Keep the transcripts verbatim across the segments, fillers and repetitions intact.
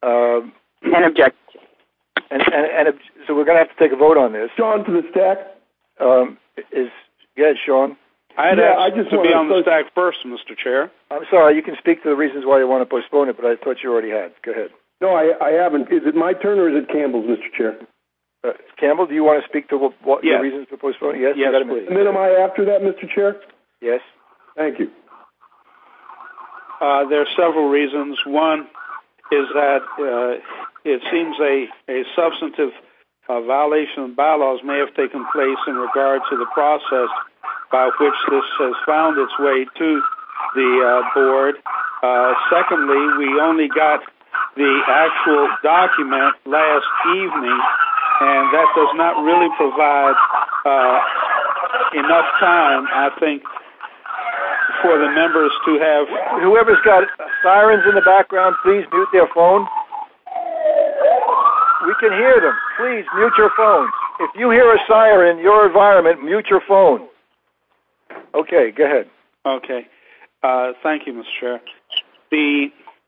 Um, and object. And, and, and so we're going to have to take a vote on this. Sean to the stack. Um, is yeah, Sean. I had yeah, asked I just to be on the to... stack first, Mister Chair. I'm sorry. You can speak to the reasons why you want to postpone it, but I thought you already had. Go ahead. No, I, I haven't. Is it my turn or is it Campbell's, Mister Chair? Uh, Campbell, do you want to speak to what, what yes. your reasons for postponing? Yes, yes, you please. And then am I after that, Mister Chair? Yes. Thank you. Uh, there are several reasons. One is that uh, it seems a, a substantive uh, violation of bylaws may have taken place in regard to the process by which this has found its way to the uh, board. Uh, secondly, we only got the actual document last evening, and that does not really provide uh, enough time, I think, for the members to have... Whoever's got sirens in the background, please mute their phone. We can hear them. Please mute your phones. If you hear a siren in your environment, mute your phone. Okay, go ahead. Okay. Uh, thank you, Mister Chair. The,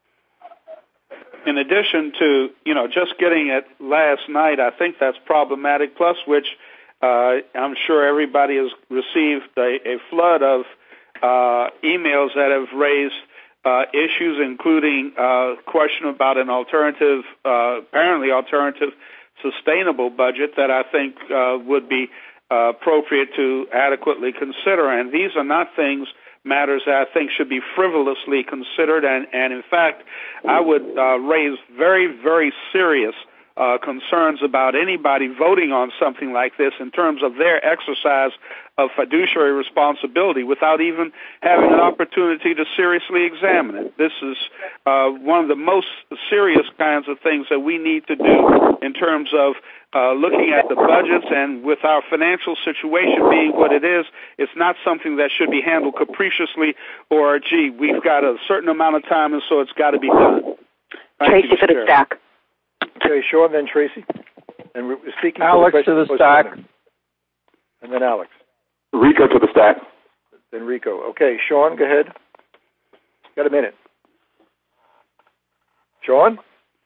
in addition to, you know, just getting it last night, I think that's problematic, plus which uh, I'm sure everybody has received a, a flood of uh, emails that have raised uh, issues, including uh, question about an alternative, uh, apparently alternative sustainable budget that I think uh, would be uh, appropriate to adequately consider. And these are not things, matters that I think should be frivolously considered. And, and in fact, I would uh, raise very, very serious uh, concerns about anybody voting on something like this in terms of their exercise of fiduciary responsibility without even having an opportunity to seriously examine it. This is uh, one of the most serious kinds of things that we need to do in terms of uh, looking at the budgets, and with our financial situation being what it is, it's not something that should be handled capriciously or, gee, we've got a certain amount of time and so it's got to be done. Thank Tracy you, for the stack. Okay, Sean, then Tracy. And we're speaking Alex to the stack. And then Alex. Rico to the stack. Then Rico. Okay, Sean, go ahead. Got a minute. Sean?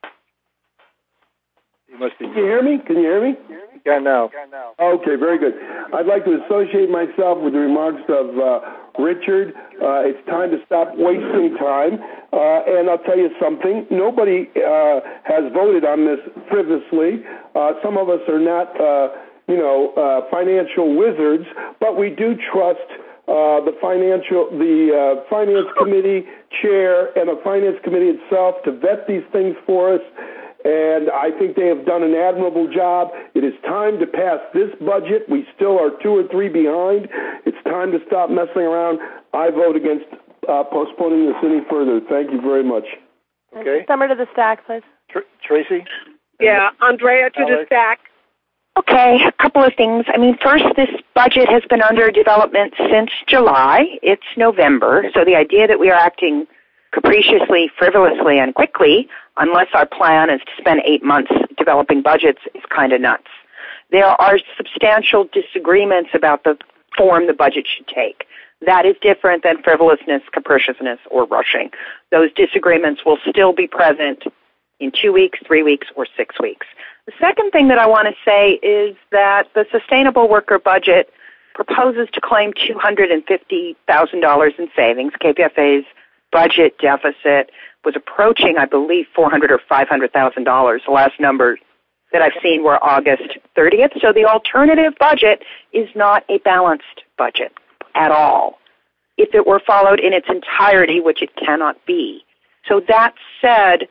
You must be. Can you hear me? Can you hear me? Yeah, now. Okay, very good. I'd like to associate myself with the remarks of uh, Richard. Uh, it's time to stop wasting time. Uh, and I'll tell you something. Nobody uh, has voted on this frivolously. Uh, some of us are not, uh, you know, uh, financial wizards, but we do trust uh, the financial, the uh, finance committee chair and the finance committee itself to vet these things for us. And I think they have done an admirable job. It is time to pass this budget. We still are two or three behind. It's time to stop messing around. I vote against uh, postponing this any further. Thank you very much. Okay. Summer to the stack, please. Tr- Tracy? Yeah, Andrea to Alex? the stack. Okay, a couple of things. I mean, first, this budget has been under development since July. It's November, so the idea that we are acting capriciously, frivolously, and quickly, unless our plan is to spend eight months developing budgets, is kind of nuts. There are substantial disagreements about the form the budget should take. That is different than frivolousness, capriciousness, or rushing. Those disagreements will still be present in two weeks, three weeks, or six weeks. The second thing that I want to say is that the Sustainable Worker budget proposes to claim two hundred fifty thousand dollars in savings. K P F A's budget deficit was approaching, I believe, four hundred thousand dollars or five hundred thousand dollars. The last numbers that I've seen were August thirtieth. So the alternative budget is not a balanced budget at all, if it were followed in its entirety, which it cannot be. So that said,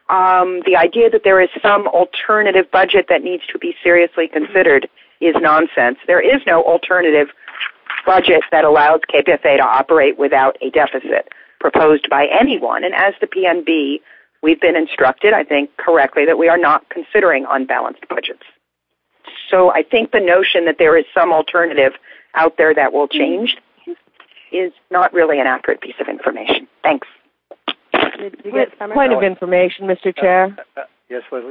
um, the idea that there is some alternative budget that needs to be seriously considered is nonsense. There is no alternative budget that allows K P F A to operate without a deficit proposed by anyone. And as the P N B, we've been instructed, I think correctly, that we are not considering unbalanced budgets. So I think the notion that there is some alternative out there that will change is not really an accurate piece of information. Thanks. Point of information, Mister Chair. Uh, uh, yes, Leslie?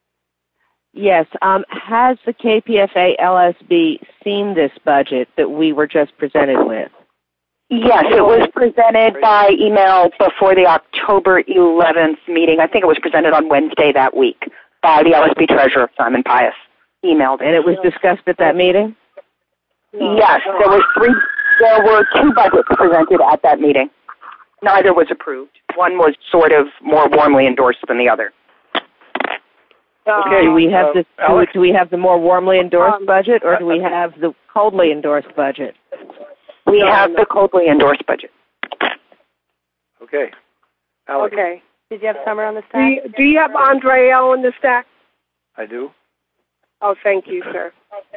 Yes. Um, has the K P F A L S B seen this budget that we were just presented with? Yes, it was presented by email before the October eleventh meeting. I think it was presented on Wednesday that week by the L S B Treasurer, Simon Pius. Emailed it. And it was discussed at that meeting? Yes, there were three. There were two budgets presented at that meeting. Neither was approved. One was sort of more warmly endorsed than the other. Okay, do we have uh, the Alex? do we have the more warmly endorsed Um, budget, or do we have the coldly endorsed budget? We have the coldly endorsed budget. Okay. Alex, Okay. Did you have Summer on the Do stack? you, do you have Andrea on the stack? I do. Oh, thank you, sir.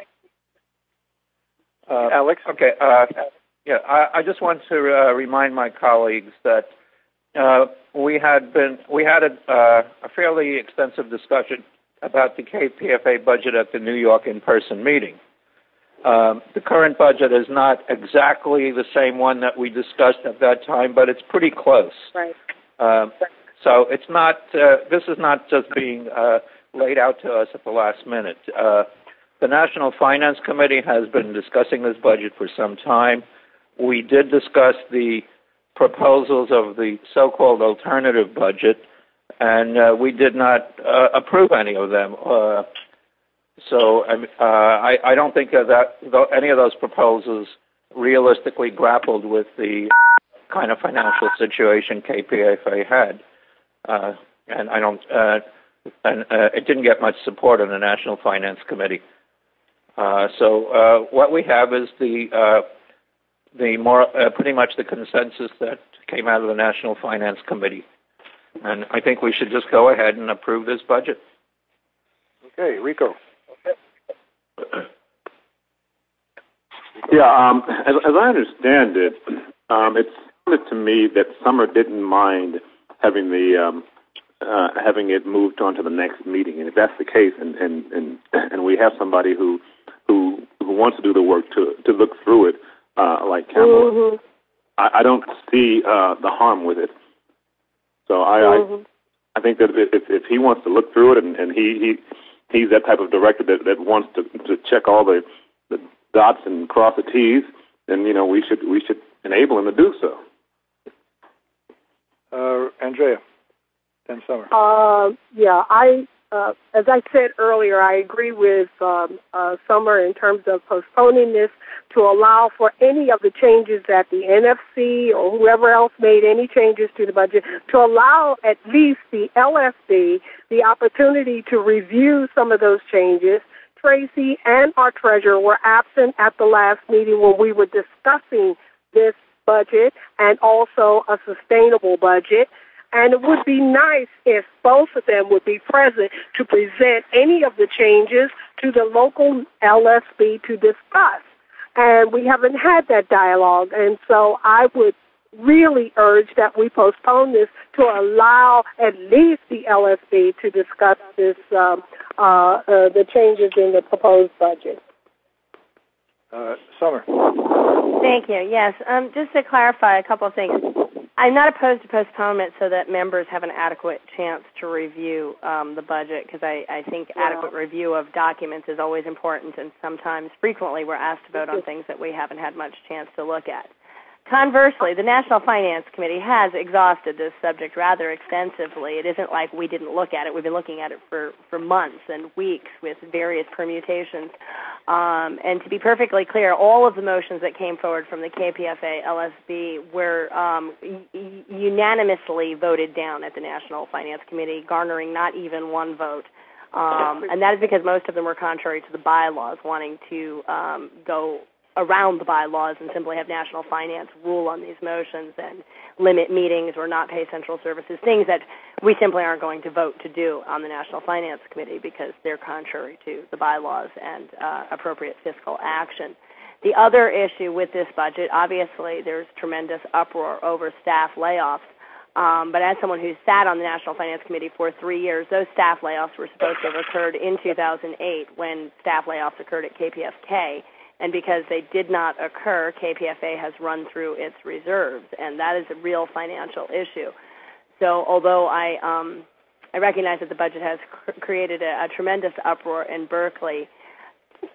Uh, Alex? Okay. Uh, yeah, I, I just want to uh, remind my colleagues that uh, we had been we had a, uh, a fairly extensive discussion about the K P F A budget at the New York in-person meeting. Um, the current budget is not exactly the same one that we discussed at that time, but it's pretty close. Right. Um, so it's not. Uh, this is not just being uh, laid out to us at the last minute. Uh, the National Finance Committee has been discussing this budget for some time. We did discuss the proposals of the so-called alternative budget, and uh, we did not uh, approve any of them. Uh, so uh, I, I don't think that any of those proposals realistically grappled with the kind of financial situation K P F A had, uh, and I don't. Uh, and uh, it didn't get much support in the National Finance Committee. Uh, so uh, what we have is the uh, the more uh, pretty much the consensus that came out of the National Finance Committee, and I think we should just go ahead and approve this budget. Okay, Rico. Yeah, um, as, as I understand it, um, it sounded to me that Summer didn't mind having the um, uh, having it moved on to the next meeting, and if that's the case, and and and, and we have somebody who who who wants to do the work to to look through it, uh, like Kamala, Mm-hmm. I, I don't see uh, the harm with it. So I, Mm-hmm. I I think that if if he wants to look through it, and, and he he he's that type of director that, that wants to to check all the the dots and cross the T's, then you know we should we should enable him to do so. Uh, Andrea. Then Summer. Uh, yeah, I, uh, as I said earlier, I agree with um, uh, Summer in terms of postponing this to allow for any of the changes that the N F C or whoever else made any changes to the budget, to allow at least the L S B the opportunity to review some of those changes. Tracy and our treasurer were absent at the last meeting when we were discussing this budget and also a sustainable budget. And it would be nice if both of them would be present to present any of the changes to the local L S B to discuss. And we haven't had that dialogue. And so I would really urge that we postpone this to allow at least the L S B to discuss this, um, uh, uh, the changes in the proposed budget. Uh, Summer. Thank you. Yes, um, just to clarify a couple of things. I'm not opposed to postponement so that members have an adequate chance to review um, the budget, because I, I think Yeah. adequate review of documents is always important, and sometimes, frequently, we're asked to vote on things that we haven't had much chance to look at. Conversely, the National Finance Committee has exhausted this subject rather extensively. It isn't like we didn't look at it. We've been looking at it for, for months and weeks with various permutations. Um, and to be perfectly clear, all of the motions that came forward from the K P F A L S B were um, y- unanimously voted down at the National Finance Committee, garnering not even one vote. Um, and that is because most of them were contrary to the bylaws, wanting to um, go around the bylaws and simply have national finance rule on these motions and limit meetings or not pay central services, things that we simply aren't going to vote to do on the National Finance Committee because they're contrary to the bylaws and uh, appropriate fiscal action. The other issue with this budget, obviously there's tremendous uproar over staff layoffs, um, but as someone who sat on the National Finance Committee for three years, those staff layoffs were supposed to have occurred in two thousand eight when staff layoffs occurred at K P F K. And because they did not occur, K P F A has run through its reserves, and that is a real financial issue. So although I um, I recognize that the budget has cr- created a, a tremendous uproar in Berkeley,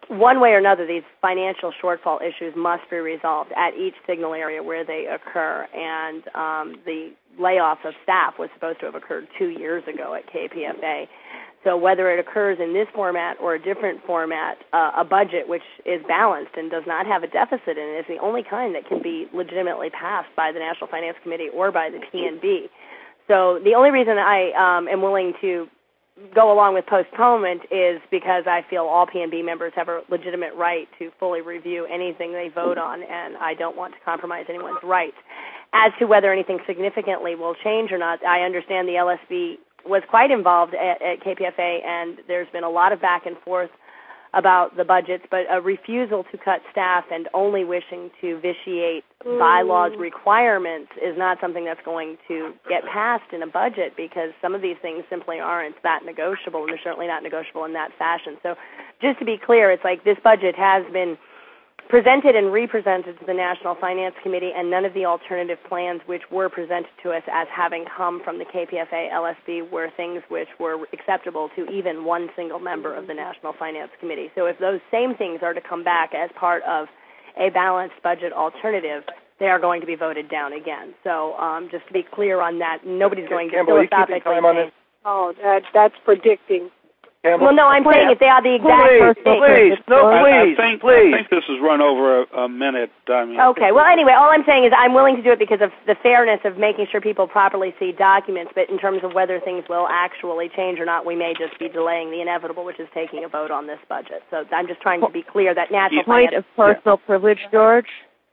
one way or another, these financial shortfall issues must be resolved at each signal area where they occur. And um, the layoff of staff was supposed to have occurred two years ago at K P F A. So whether it occurs in this format or a different format, uh, a budget which is balanced and does not have a deficit in it is the only kind that can be legitimately passed by the National Finance Committee or by the P N B. So the only reason I um, am willing to go along with postponement is because I feel all P N B members have a legitimate right to fully review anything they vote on, and I don't want to compromise anyone's rights. As to whether anything significantly will change or not, I understand the L S B was quite involved at, at K P F A, and there's been a lot of back and forth about the budgets, but a refusal to cut staff and only wishing to vitiate mm. bylaws requirements is not something that's going to get passed in a budget, because some of these things simply aren't that negotiable, and they're certainly not negotiable in that fashion. So just to be clear, it's like this budget has been presented and represented to the National Finance Committee, and none of the alternative plans which were presented to us as having come from the K P F A L S B were things which were acceptable to even one single member of the National Finance Committee. So if those same things are to come back as part of a balanced budget alternative, they are going to be voted down again. So um, just to be clear on that, nobody's going to Campbell, philosophically say. Oh, that, that's predicting. Campbell? Well, no, I'm saying if they are the exact please, first thing. Please, no, please, I, I think, please. I think this has run over a, a minute. I mean, Okay, well, anyway, all I'm saying is I'm willing to do it because of the fairness of making sure people properly see documents, but in terms of whether things will actually change or not, we may just be delaying the inevitable, which is taking a vote on this budget. So I'm just trying to be clear that national Point of personal yeah. privilege, George.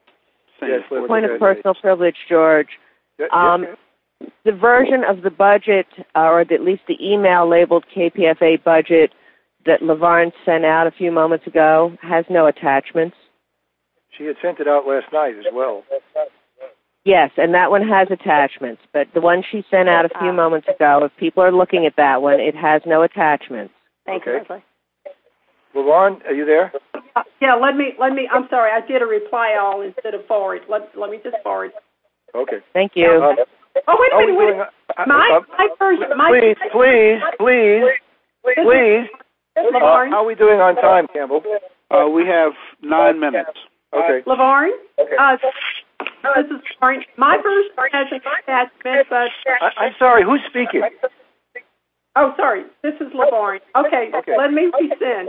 Yes, Point of personal privilege, George. Um, the version of the budget, or at least the email labeled K P F A budget, that LaVarn sent out a few moments ago has no attachments. She had sent it out last night as well. Yes, and that one has attachments, but the one she sent out a few moments ago, if people are looking at that one, it has no attachments. Thank okay. you, Leslie. LaVarn, are you there? Uh, yeah, let me, let me, I'm sorry, I did a reply all instead of forward. Let, let me just forward. Okay. Thank you. Um, oh, wait a minute, wait a minute. My, uh, my version, my please, please, please, please. Uh, how are we doing on time, Campbell? Uh, we have nine minutes. Okay. LaVarn? Okay. Uh, this is Lauren. My version has an attachment, but... I, I'm sorry, who's speaking? Oh, sorry, this is LaVarn. Okay, okay, let me resend.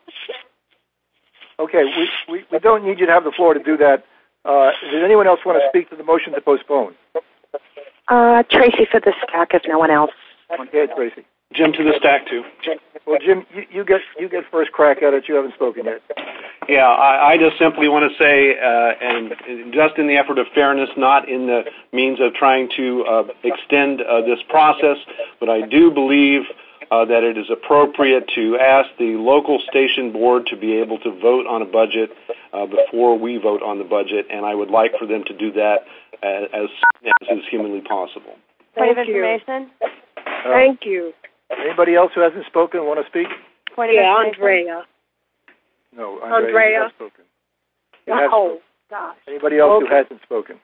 Okay, we, we, we don't need you to have the floor to do that. Uh, does anyone else want to speak to the motion to postpone? Uh, Tracy for the stack, if no one else. Okay, Tracy. Jim to the stack, too. Well, Jim, you, you get you get first crack at it. You haven't spoken yet. Yeah, I, I just simply want to say, uh, and just in the effort of fairness, not in the means of trying to uh, extend uh, this process, but I do believe uh, that it is appropriate to ask the local station board to be able to vote on a budget uh, before we vote on the budget, and I would like for them to do that as, as soon as is humanly possible. Point of information? Uh, Thank you. Anybody else who hasn't spoken want to speak? Point of yeah, information? Andrea. No, Andrea, Andrea. has spoken. You have Oh, spoken. gosh. Anybody else okay. who hasn't spoken?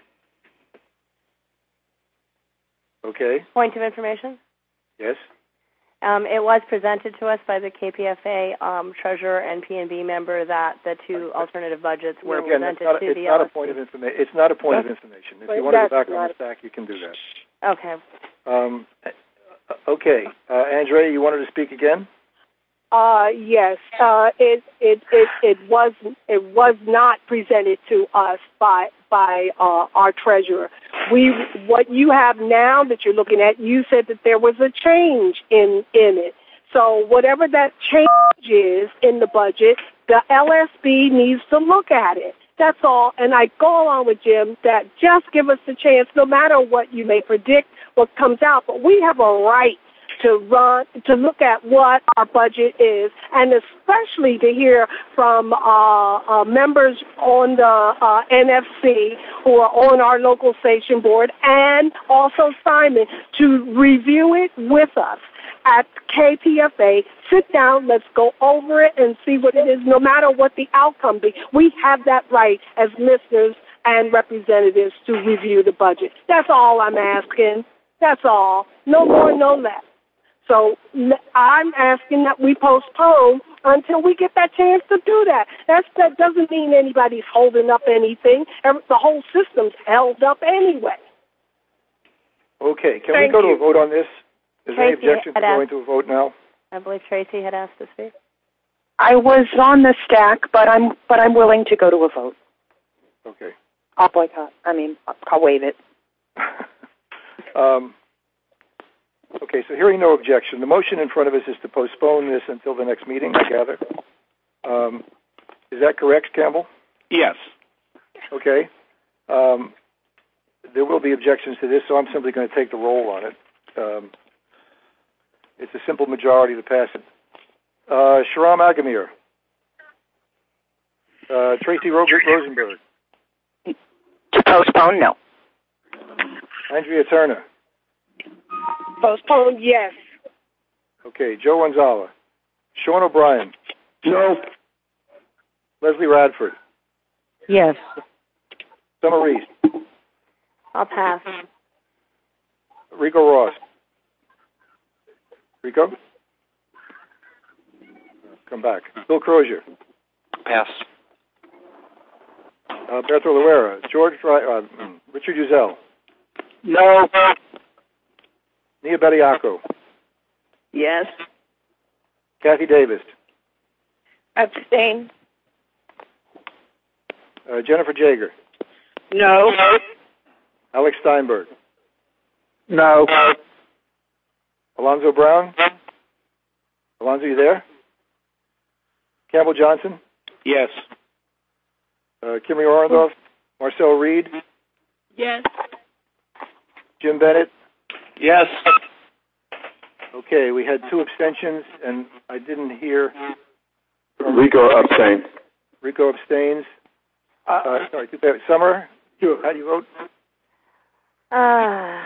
Okay. Point of information? Yes. Um, it was presented to us by the K P F A um, treasurer and P N B member that the two alternative budgets were Again, presented it's not, to it's the not L S a B. point of information. It's not a point of information. If Well, you want to go that's back on not the stack, you can do that. Okay. Um, okay, uh, Andrea, you wanted to speak again? Uh, yes, uh, it, it, it, it was, it was not presented to us by, by, uh, our treasurer. We, what you have now that you're looking at, you said that there was a change in, in it. So whatever that change is in the budget, the L S B needs to look at it. That's all. And I go along with Jim that just give us the chance, no matter what you may predict, what comes out, but we have a right to run, to look at what our budget is, and especially to hear from uh, uh, members on the uh, N F C who are on our local station board, and also Simon, to review it with us at K P F A. Sit down, let's go over it and see what it is, no matter what the outcome be. We have that right as listeners and representatives to review the budget. That's all I'm asking. That's all. No more, no less. So I'm asking that we postpone until we get that chance to do that. That's, that doesn't mean anybody's holding up anything. The whole system's held up anyway. Okay, can Thank we go you. to a vote on this? Is there any Tracy objection to had going asked- to a vote now? I believe Tracy had asked to speak. I was on the stack, but I'm but I'm willing to go to a vote. Okay. I'll boycott. I mean, I'll waive it. um, okay, so hearing no objection, the motion in front of us is to postpone this until the next meeting, I gather. Um, is that correct, Campbell? Yes. Okay. Um, there will be objections to this, so I'm simply going to take the roll on it. Um, it's a simple majority to pass it. Uh, Shahram Agamir. Uh, Tracy Rosenberg. To postpone, no. Andrea Turner. Postpone, yes. Okay, Joe Gonzalez. Sean O'Brien. No. Leslie Radford. Yes. Summer Reese. I'll pass. Rico Ross. Rico? Come back. Bill Crozier. Pass. Uh, Berto Loera. George Dry, uh, Richard Uzel. No. Nia Bediaco. Yes. Kathy Davis. Abstain. Uh, Jennifer Jager. No. Alex Steinberg. No. Alonzo Brown. Alonzo, you there? Campbell Johnson. Yes. Uh, Kimmy Orendorf. Marcel Reed. Yes. Jim Bennett. Yes. Okay, we had two abstentions, and I didn't hear. Rico abstained. Rico abstains. Uh, sorry, Summer. Sure. How do you vote? Uh,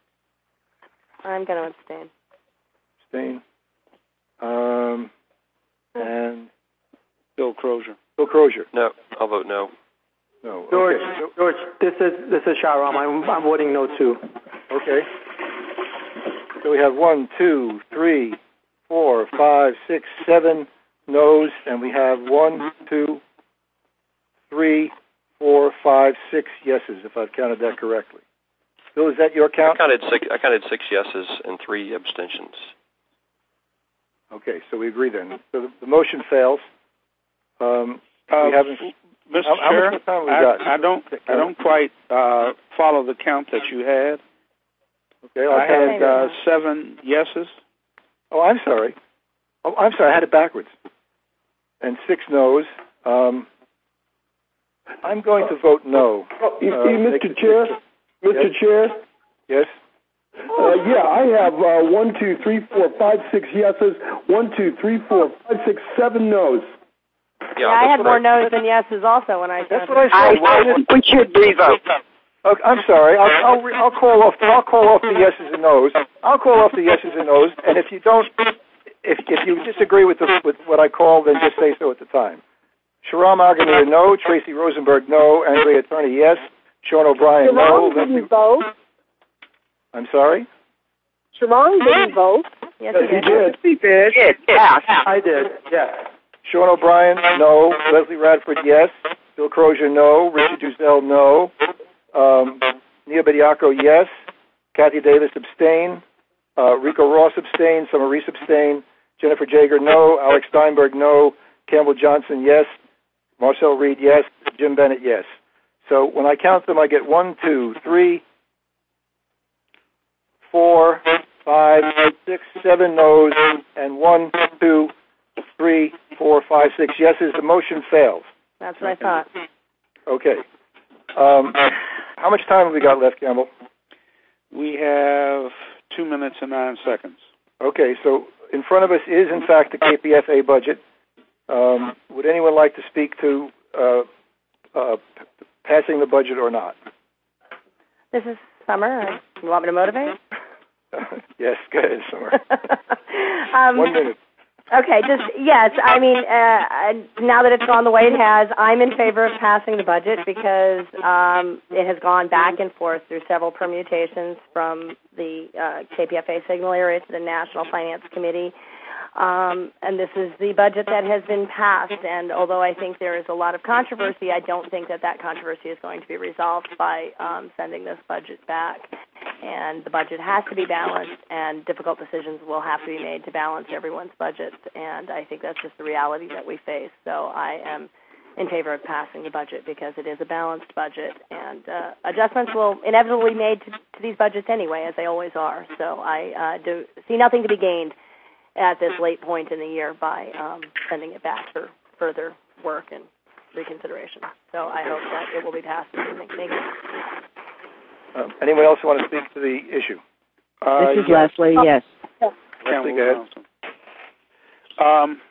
I'm going to abstain. Abstain. Um, and Bill Crozier. Bill Crozier. No, I'll vote no. No. George, Okay. George, this is this is Shahram. I'm I'm voting no too. Okay. So we have one, two, three, four, five, six, seven no's, and we have one, two, three, four, five, six yeses, if I've counted that correctly. Bill, is that your count? I counted six. I counted six yeses and three abstentions. Okay, so we agree then. So the, the motion fails. Um, Uh, we haven't. Mister How, how Chair, much time we I, got? I don't. I don't quite uh, follow the count that you had. Okay, I'll I count had uh, seven yeses. Oh, I'm sorry. Oh, I'm sorry. I had it backwards. And six no's. Um, I'm going to vote no. Oh, you Uh, see, make Mister it- Chair? Mister Yes? Chair? Yes? Uh, yeah, I have uh, one, two, three, four, five, six yeses. One, two, three, four, five, six, seven no's. Yeah, I had more no's than yeses also when I That's counted. what I said. I think we should revote. Okay, I'm sorry. I'll, I'll, re- I'll call off. I'll call off the yeses and nos. I'll call off the yeses and nos. And if you don't, if if you disagree with the, with what I call, then just say so at the time. Shahram Agamir, no. Tracy Rosenberg, no. Andrea Turner, yes. Sean O'Brien, no. Sharon didn't vote. I'm sorry. Sharon didn't vote. Yes, Yes, he he did. did. He did. It passed. I did. Yes. Sean O'Brien, no. Leslie Radford, yes. Bill Crozier, no. Richard Duzel, no. Um, Nia Bediaco, yes. Kathy Davis, abstain. Uh, Rico Ross, abstain. Summer Reese, abstain. Jennifer Jager, no. Alex Steinberg, no. Campbell Johnson, yes. Marcel Reed, yes. Jim Bennett, yes. So when I count them, I get one, two, three, four, five, six, seven no's, and one, two, three, four, five, six yeses. The motion fails. That's what I thought. Okay. Um, how much time have we got left, Campbell? We have two minutes and nine seconds. Okay, so in front of us is, in fact, the K P F A budget. Um, would anyone like to speak to uh, uh, p- passing the budget or not? This is Summer. You want me to motivate? Yes, go ahead, Summer. um, One minute. Okay, just, yes, I mean, uh, now that it's gone the way it has, I'm in favor of passing the budget because um, it has gone back and forth through several permutations from the uh, K P F A signal area to the National Finance Committee. Um, and this is the budget that has been passed, and although I think there is a lot of controversy, I don't think that that controversy is going to be resolved by um, sending this budget back. And the budget has to be balanced, and difficult decisions will have to be made to balance everyone's budget, and I think that's just the reality that we face. So I am in favor of passing the budget because it is a balanced budget, and uh, adjustments will inevitably be made to, to these budgets anyway, as they always are. So I uh, do see nothing to be gained at this late point in the year by um, sending it back for further work and reconsideration. So I hope that it will be passed. Thank you. Um, anyone else want to speak to the issue? Uh, this is yes. Leslie, yes. Oh. Leslie, go ahead. Um,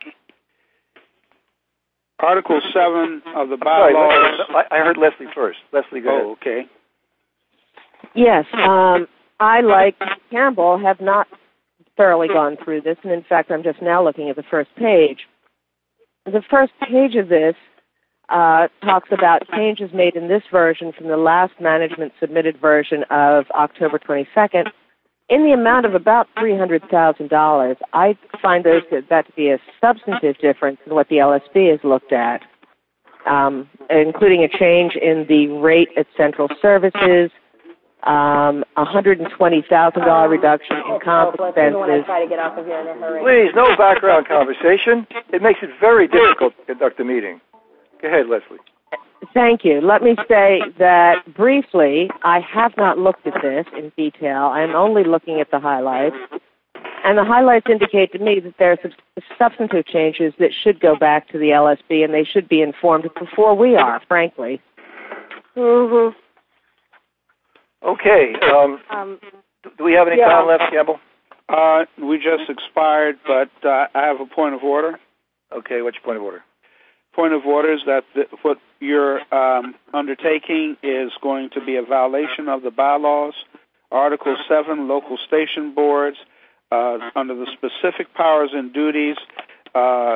Article seven of the bylaws. bylaws. I heard Leslie first. Leslie, go ahead. Oh, okay. Yes, um, I, like Campbell, have not thoroughly gone through this, and in fact, I'm just now looking at the first page. The first page of this uh, talks about changes made in this version from the last management submitted version of October twenty-second in the amount of about three hundred thousand dollars. I find those that to be a substantive difference in what the L S B has looked at, um, including a change in the rate at central services, Um, one hundred twenty thousand dollars reduction in comp expenses. Please, no background conversation. It makes it very difficult to conduct a meeting. Go ahead, Leslie. Thank you. Let me say that briefly, I have not looked at this in detail. I'm only looking at the highlights. And the highlights indicate to me that there are some substantive changes that should go back to the L S B, and they should be informed before we are, frankly. Mm-hmm. Okay. Um, um, do we have any yeah. time left, Campbell? Uh, we just expired, but uh, I have a point of order. Okay, what's your point of order? Point of order is that the, what you're um, undertaking is going to be a violation of the bylaws. Article seven, local station boards, uh, under the specific powers and duties, uh,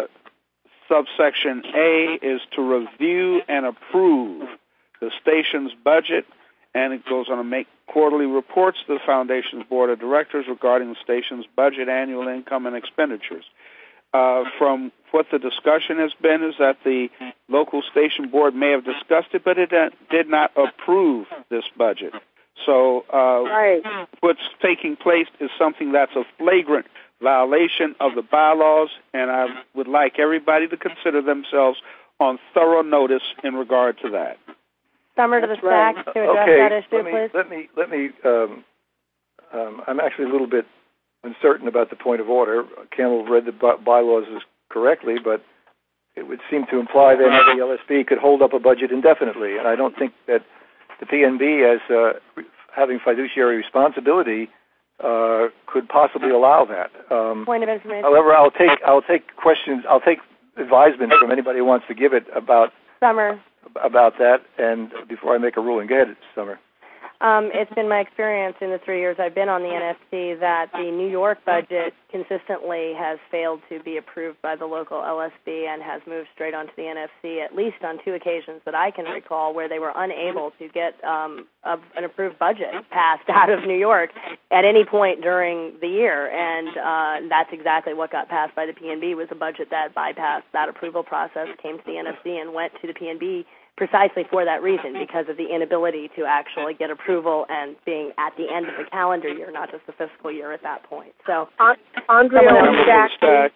subsection A is to review and approve the station's budget, and it goes on to make quarterly reports to the Foundation's Board of Directors regarding the station's budget, annual income, and expenditures. Uh, from what the discussion has been is that the local station board may have discussed it, but it uh, did not approve this budget. So uh, right. what's taking place is something that's a flagrant violation of the bylaws, and I would like everybody to consider themselves on thorough notice in regard to that. Summer to the stack to address okay, that issue, let me, please. Let me, let me, um, um, I'm actually a little bit uncertain about the point of order. Campbell read the by- bylaws correctly, but it would seem to imply that the L S B could hold up a budget indefinitely, and I don't think that the P N B, as uh, having fiduciary responsibility, uh, could possibly allow that. Um, point of information. However, I'll take, I'll take questions, I'll take advisement from anybody who wants to give it about Summer. about that, and before I make a ruling. Go ahead, Summer. Um, it's been my experience in the three years I've been on the N F C that the New York budget consistently has failed to be approved by the local L S B and has moved straight onto the N F C, at least on two occasions that I can recall, where they were unable to get um, a, an approved budget passed out of New York at any point during the year. And uh, that's exactly what got passed by the P N B, was a budget that bypassed that approval process, came to the N F C, and went to the P N B precisely for that reason, because of the inability to actually get approval and being at the end of the calendar year, not just the fiscal year at that point. So, uh, Andrea, stack.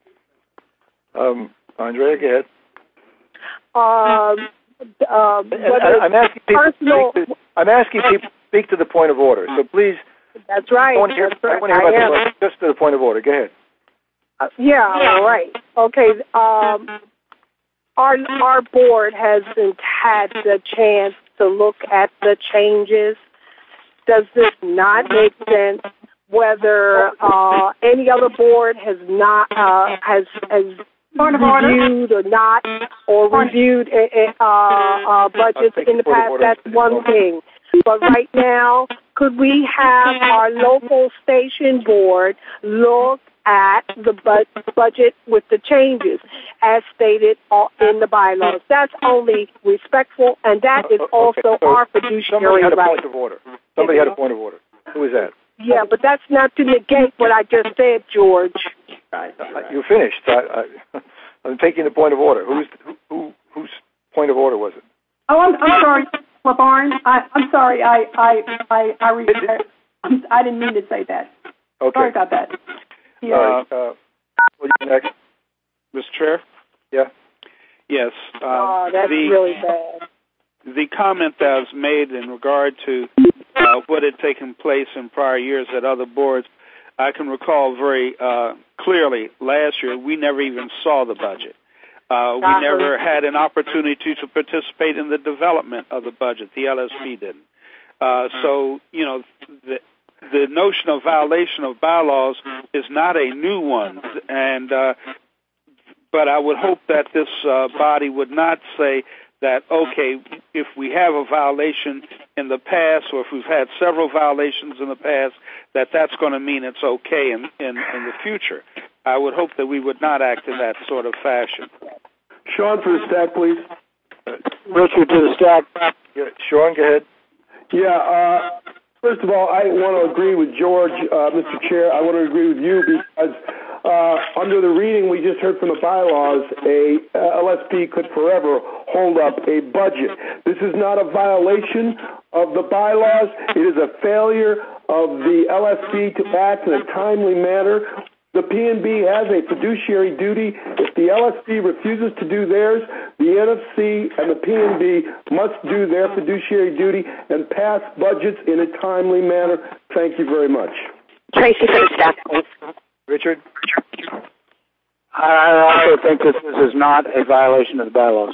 Um, Andrea, go ahead. Um, uh, I, I'm asking people. Personal, to, I'm asking people to speak to the point of order. So please. That's right. I want to hear, that's right. I want to hear about the, just to the point of order. Go ahead. Uh, yeah. All right. Okay. Um. Our, our board hasn't had the chance to look at the changes. Does this not make sense? Whether uh, any other board has not uh, has has reviewed or not, or reviewed uh, uh, budgets in the past, that's one thing. But right now, could we have our local station board look at the bu- budget with the changes as stated in the bylaws. That's only respectful, and that is also okay, so our fiduciary somebody had a right. point of order. Somebody had a point of order. Who is that? Yeah, but that's not to negate what I just said, George. Right. Uh, you finished. I, I, I'm taking the point of order. Who's who, who? Whose point of order was it? Oh, I'm, I'm sorry, LaVarn. I, I'm sorry. I I I I, re- I, I didn't mean to say that. Okay. Sorry about that. Yeah. Uh, uh, what do you next? Mister Chair? Yeah. Yes. Um, oh, that's the, really bad. The comment that was made in regard to uh, what had taken place in prior years at other boards, I can recall very uh, clearly last year we never even saw the budget. Uh, we never had an opportunity to participate in the development of the budget. The L S P didn't. Uh, so, you know, the, the notion of violation of bylaws is not a new one. And uh, but I would hope that this uh, body would not say that, okay, if we have a violation in the past or if we've had several violations in the past, that that's going to mean it's okay in, in, in the future. I would hope that we would not act in that sort of fashion. Sean, for the stack, please. Richard, to the stack. Yeah, Sean, go ahead. Yeah, uh, first of all, I want to agree with George, uh, Mister Chair. I want to agree with you because uh, under the reading we just heard from the bylaws, a uh, L S P could forever hold up a budget. This is not a violation of the bylaws. It is a failure of the L S P to act in a timely manner. The P N B has a fiduciary duty. If the L S P refuses to do theirs, the N F C and the P N B must do their fiduciary duty and pass budgets in a timely manner. Thank you very much. Tracy for the staff, please. Richard? I also think this is not a violation of the bylaws.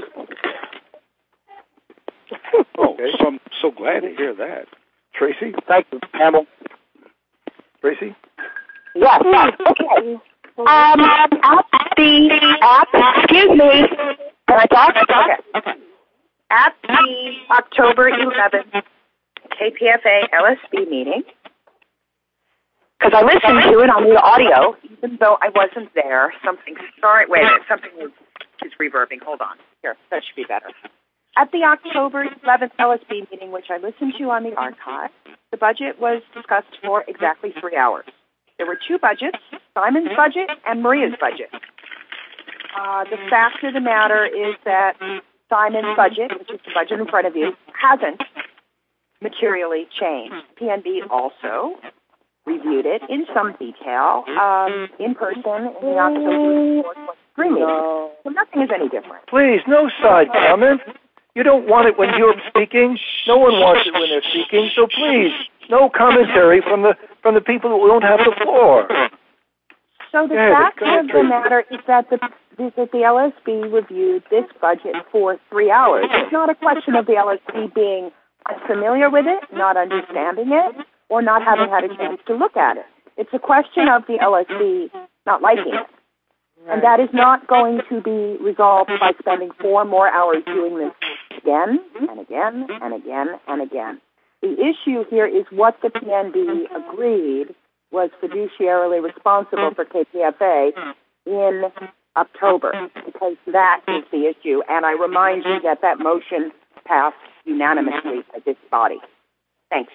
Oh, so I'm so glad to hear that. Tracy? Thank you, Campbell. Tracy? Yes, yes, okay. Um, at the, at, excuse me, can I talk? Okay. At the October eleventh K P F A L S B meeting, because I listened to it on the audio, even though I wasn't there, something, sorry, wait a minute, something is, is reverbing. Hold on. Here, that should be better. At the October eleventh L S B meeting, which I listened to on the archive, the budget was discussed for exactly three hours. There were two budgets, Simon's budget and Maria's budget. Uh, the fact of the matter is that Simon's budget, which is the budget in front of you, hasn't materially changed. P N B also reviewed it in some detail um, in person in the October twenty-three meeting. So nothing is any different. Please, no side comment. You don't want it when you're speaking. No one wants it when they're speaking. So please, no commentary from the from the people who don't have the floor. So the yeah, fact of the matter is that the that the L S B reviewed this budget for three hours. It's not a question of the L S B being unfamiliar with it, not understanding it, or not having had a chance to look at it. It's a question of the L S B not liking it. And that is not going to be resolved by spending four more hours doing this again and again and again and again. The issue here is what the P N B agreed was fiduciarily responsible for K P F A in October, because that is the issue. And I remind you that that motion passed unanimously by this body. Thanks.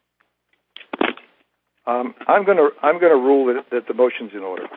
Um, I'm going to I'm going to rule that, that the motion's in order.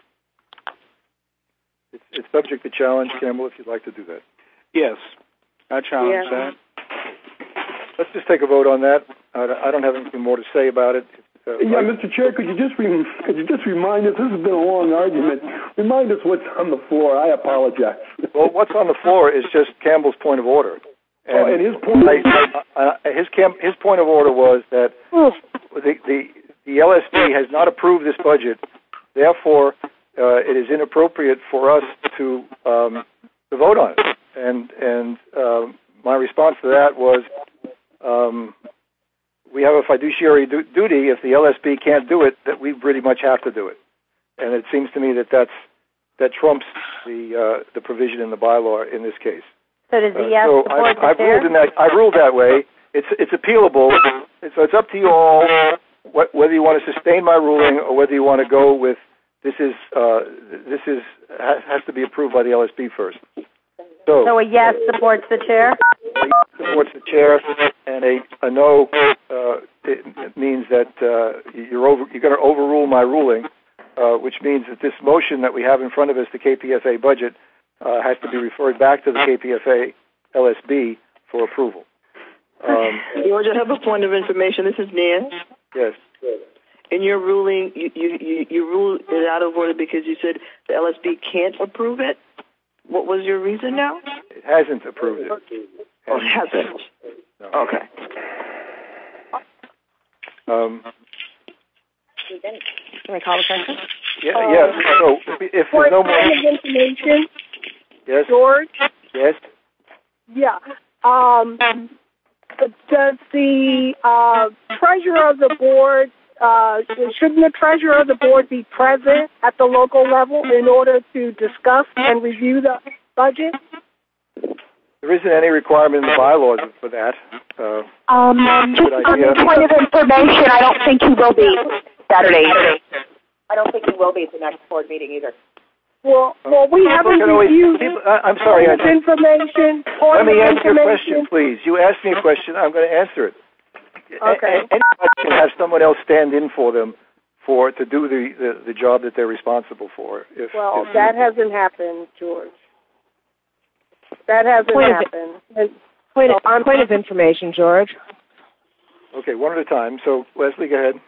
It's, it's subject to challenge, Campbell, if you'd like to do that. Yes, I challenge Yeah. that. Let's just take a vote on that. I don't have anything more to say about it. Uh, yeah, right. Mister Chair, could you just re- could you just remind us? This has been a long argument. Remind us what's on the floor. I apologize. Well, what's on the floor is just Campbell's point of order. And, oh, and his point. I, uh, his camp, his point of order was that the the the L S B has not approved this budget. Therefore, uh, it is inappropriate for us to um, to vote on it. And and uh, my response to that was, um, we have a fiduciary du- duty. If the L S B can't do it, that we pretty much have to do it. And it seems to me that that's that trumps the uh, the provision in the bylaw in this case. So does the Uh, yes so support I, I've the ruled in that. I've ruled that way. It's it's appealable. So it's up to you all wh- whether you want to sustain my ruling or whether you want to go with This is uh, this is has to be approved by the L S B first. So, so a yes supports the chair? A yes supports the chair, and a, a no uh, it, it means that uh, you're over, you're going to overrule my ruling, uh, which means that this motion that we have in front of us, the K P F A budget, uh, has to be referred back to the K P F A L S B for approval. Um, George, I have a point of information. This is Nan. Yes. In your ruling, you, you, you, you ruled it out of order because you said the L S B can't approve it. What was your reason now? It hasn't approved it. Oh, it hasn't. No. Okay. Um, Can I call the question? Yeah, Uh, yeah. So if there's no more information, yes, George. Yes. Yeah. Um, does the uh, treasurer of the board uh, shouldn't the treasurer of the board be present at the local level in order to discuss and review the budget? There isn't any requirement in the bylaws for that. Uh, Um, just good on idea. the point of information, I don't think he will be Saturday. I don't think he will be at the next board meeting either. Well, well, we People haven't can always- reviewed people- I- I'm sorry. I this information. Let me point of answer your question, information. please. You asked me a question. I'm going to answer it. Okay. A- anybody can have someone else stand in for them for to do the, the, the job that they're responsible for. If, Well, if that hasn't happened, George. That hasn't Point of- happened. And Point, so of, I'm- point of information, George. Okay, one at a time. So, Leslie, go ahead.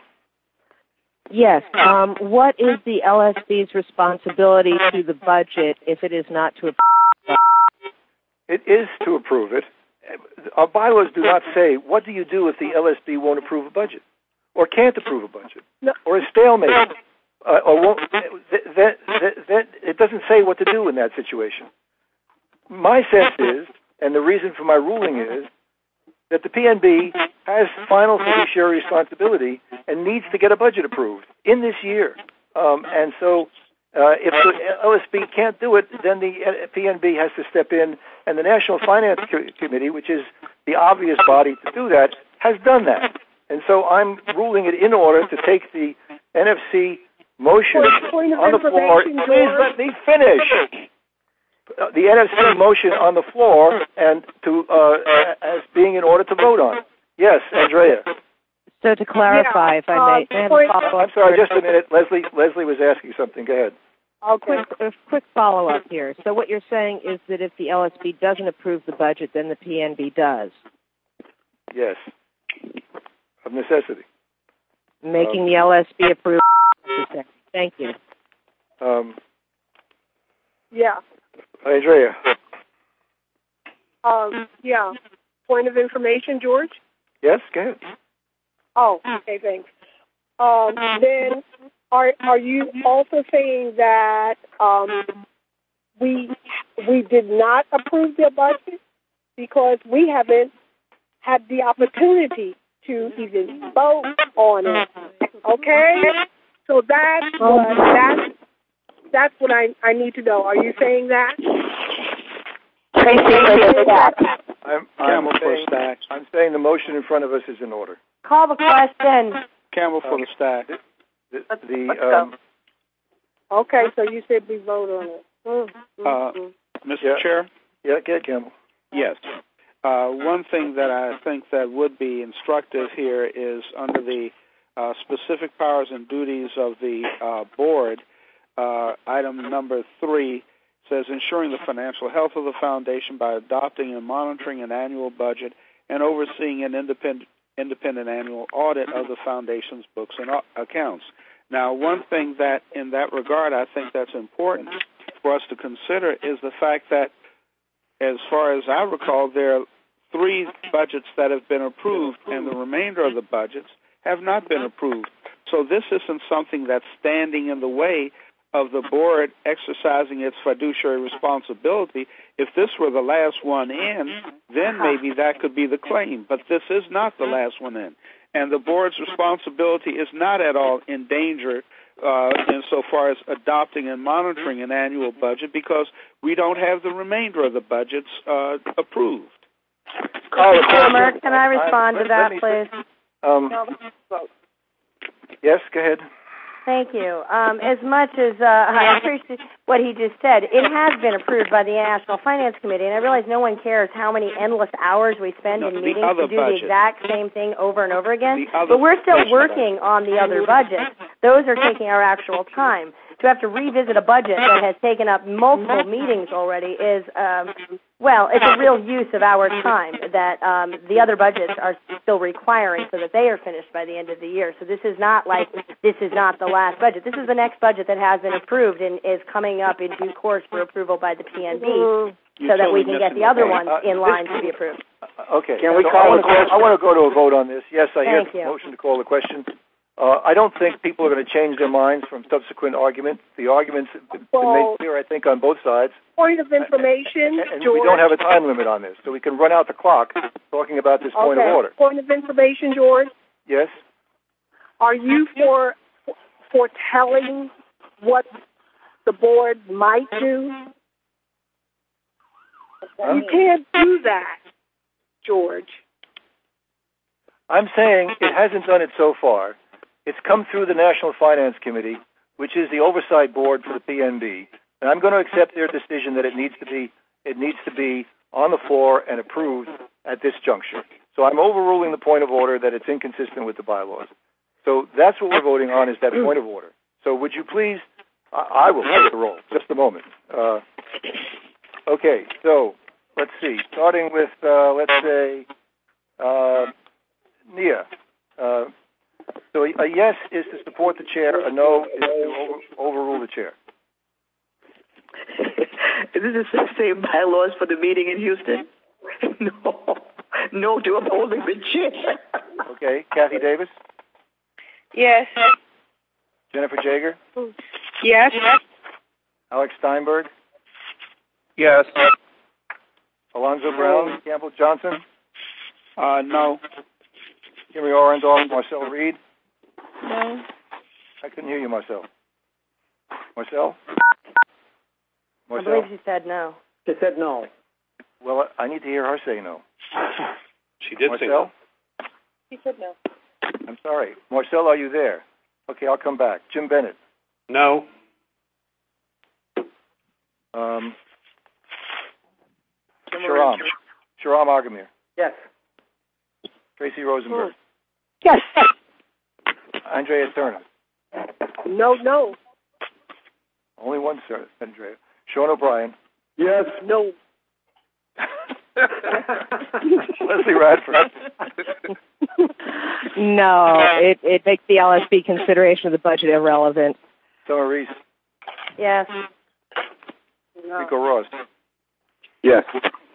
Yes. Um, what is the L S B's responsibility to the budget if it is not to approve? It is to approve it. Our bylaws do not say, what do you do if the L S B won't approve a budget or can't approve a budget No. or is stalemate? Uh, or won't, that, that, that, that, it doesn't say what to do in that situation. My sense is, and the reason for my ruling is, that the P N B has final fiduciary responsibility and needs to get a budget approved in this year. Um, and so uh, if the L S B can't do it, then the P N B has to step in, and the National Finance Co- Committee, which is the obvious body to do that, has done that. And so I'm ruling it in order to take the N F C motion Point- point of on the floor. information, Please George. let me finish. Uh, the N F C motion on the floor and to uh, as being in order to vote on. Yes, Andrea. So to clarify, Yeah, if I uh, may, may I have point- a follow-up? I'm sorry, just a minute. Leslie Leslie was asking something. Go ahead. Okay. Quick, a quick follow-up here. So what you're saying is that if the L S B doesn't approve the budget, then the P N B does, Yes, of necessity. making Um, the L S B approve. Thank you. Um, Yeah. Andrea. Um, yeah. Point of information, George? Yes, go ahead. Oh, okay, thanks. Um, then are are you also saying that um, we we did not approve their budget because we haven't had the opportunity to even vote on it? Okay, so that's what that's that's what I I need to know. Are you saying that? Tracy, for that. I'm, I'm, Campbell for saying, stack. I'm saying the motion in front of us is in order. Call the question. Campbell for the stack. The, Let's- the let's um, go. Okay, so you said we vote on it. Mm, mm, Uh, mm. Mister Yeah. Chair? yeah, go ahead, Campbell. Yes. Uh, one thing that I think that would be instructive here is under the uh, specific powers and duties of the uh, board, uh, item number three says ensuring the financial health of the foundation by adopting and monitoring an annual budget and overseeing an independent independent annual audit of the foundation's books and accounts. Now, one thing that in that regard I think that's important for us to consider is the fact that as far as I recall, there are three budgets that have been approved and the remainder of the budgets have not been approved. So this isn't something that's standing in the way of the board exercising its fiduciary responsibility. If this were the last one in, then maybe that could be the claim. But this is not the last one in. And the board's responsibility is not at all in danger uh, insofar as adopting and monitoring an annual budget because we don't have the remainder of the budgets uh, approved. Call the Palmer, question. can I respond I- to let- that, let me- please? Um, yes, go ahead. Thank you. Um, as much as uh, I appreciate what he just said, it has been approved by the National Finance Committee, and I realize no one cares how many endless hours we spend No, in the meetings other to do budget. the exact same thing over and over again. The other But we're still budget. working on the other budgets. Those are taking our actual time. To have to revisit a budget that has taken up multiple meetings already is, um, well, it's a real use of our time that um, the other budgets are still requiring so that they are finished by the end of the year. So this is not like this is not the last budget. This is the next budget that has been approved and is coming up in due course for approval by the P N B so that we can get the other ones in line to be approved. Okay. Can we So call I the wanna- question? I want to go to a vote on this. Yes, I hear Thank the you. motion to call the question. Uh, I don't think people are going to change their minds from subsequent argument. The arguments have been Well- made clear, I think, on both sides. Point of information, And George. we don't have a time limit on this, so we can run out the clock talking about this point okay. of order. Point of information, George. Yes? Are you for foretelling what the board might do? Huh? You can't do that, George. I'm saying it hasn't done it so far. It's come through the National Finance Committee, which is the oversight board for the P N B, and I'm going to accept their decision that it needs to be it needs to be on the floor and approved at this juncture. So I'm overruling the point of order that it's inconsistent with the bylaws. So that's what we're voting on, is that point of order. So would you please, I, I will take the roll. Just a moment. Uh, okay, so let's see. Starting with, uh, let's say, uh, Nia. Uh, so a, a yes is to support the chair, a no is to over, overrule the chair. Is this the same bylaws for the meeting in Houston? No. No to upholding the chair. Okay, Kathy Davis? Yes. Jennifer Jager? Yes. Alex Steinberg? Yes. Alonzo Brown? Campbell Johnson? Uh, no. Henry Orendorf? Marcel Reed? No. I couldn't hear you, Marcel. Marcel? I Marcel? believe she said no. She said no. Well, I need to hear her say no. She did say Marcel? no. She said no. I'm sorry. Marcel, are you there? Okay, I'll come back. Jim Bennett? No. Um, Sharam? Sharam Agamir? Yes. Tracy Rosenberg? Yes. Andrea Turner? No, no. Only one, sir, Andrea. Sean O'Brien? Yes. No. Leslie Radford? No, it, it makes the L S B consideration of the budget irrelevant. Summer Reese? Yes. Rico Ross? Yes.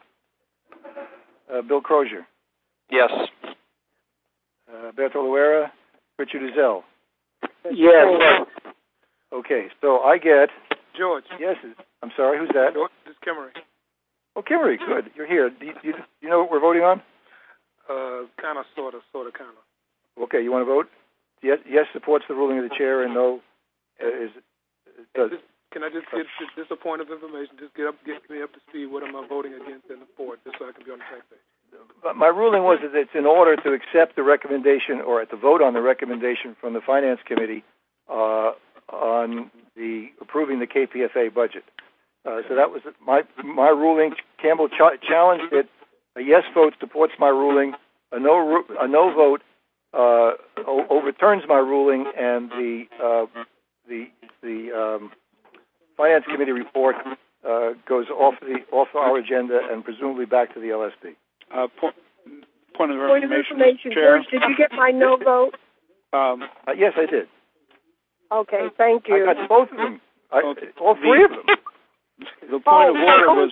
Uh, Bill Crozier? Yes. Uh, Berto Luera? Richard Uzel? Yes. Okay, so I get George. yeses. I'm sorry, who's that? George, this is Kimmery. Oh, Kimmery, good. You're here. Do you, do you, do you know what we're voting on? Uh, kind of, sort of, sort of, kind of. Okay, you want to vote? Yes, yes supports the ruling of the chair, and no uh, is does. Just, can I just get just, just a point of information? Just get up, get me up to speed. What am I voting against and for, just so I can be on the same page. But my ruling was that it's in order to accept the recommendation, or to vote on the recommendation from the Finance Committee uh, on the approving the K P F A budget. Uh, so that was my my ruling. Campbell ch- challenged it. A yes vote supports my ruling. A no ru- a no vote uh, o- overturns my ruling, and the uh, the the um, Finance Committee report uh, goes off the off our agenda and presumably back to the L S B. Uh, point, point of Point of information, information. Chair. George, did you get my no vote? Um, uh, yes, I did. Okay, thank you. I got both of them. I, Okay. all three of them. The point of order was,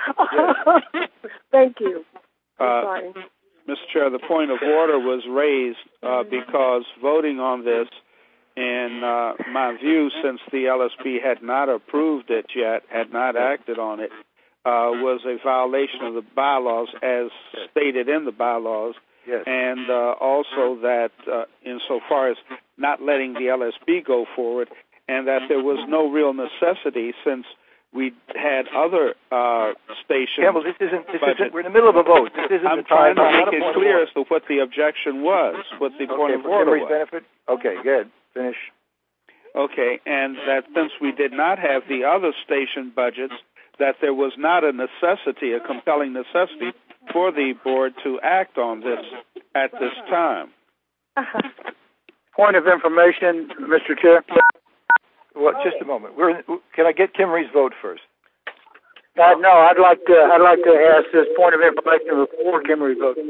Thank you. uh, Sorry. Mister Chair, the point of order was raised uh, because voting on this, in uh, my view, since the L S B had not approved it yet, had not acted on it, uh, was a violation of the bylaws as stated in the bylaws. Yes. And uh, also that uh, insofar as not letting the L S B go forward, and that there was no real necessity since we had other uh, stations. Campbell, this isn't. This budget. isn't. We're in the middle of a vote. This isn't I'm the time. trying to not make a it point clear of as to what the objection was, what the order. point Okay, of for order Kimmery's was. benefit. Okay, good. Finish. Okay, and that since we did not have the other station budgets, that there was not a necessity, a compelling necessity, for the board to act on this at this time. Uh-huh. Point of information, Mister Chair. Well, just a moment. We're, can I get Kimmery's vote first? Uh, no, I'd like to. I'd like to ask this point of information before Kimmery's vote.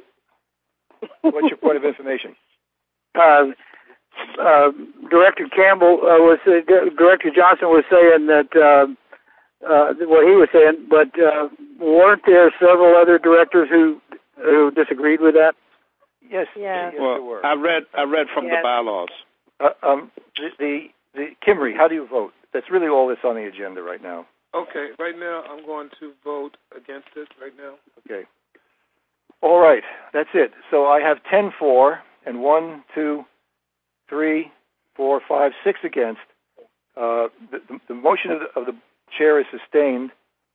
What's your point of information? Uh, uh, Director Campbell uh, was uh, Director Johnson was saying that uh, uh, what he was saying, but uh, weren't there several other directors who who disagreed with that? Yes, yeah. yes, well, there were. I read I read from yes. the bylaws. Uh, um, the, the the Kimmery, how do you vote? That's really all that's on the agenda right now. Okay, right now I'm going to vote against it right now. Okay. All right, that's it. So I have ten for and one, two, three, four, five, six against. Uh, the, the, the motion of the, of the chair is sustained.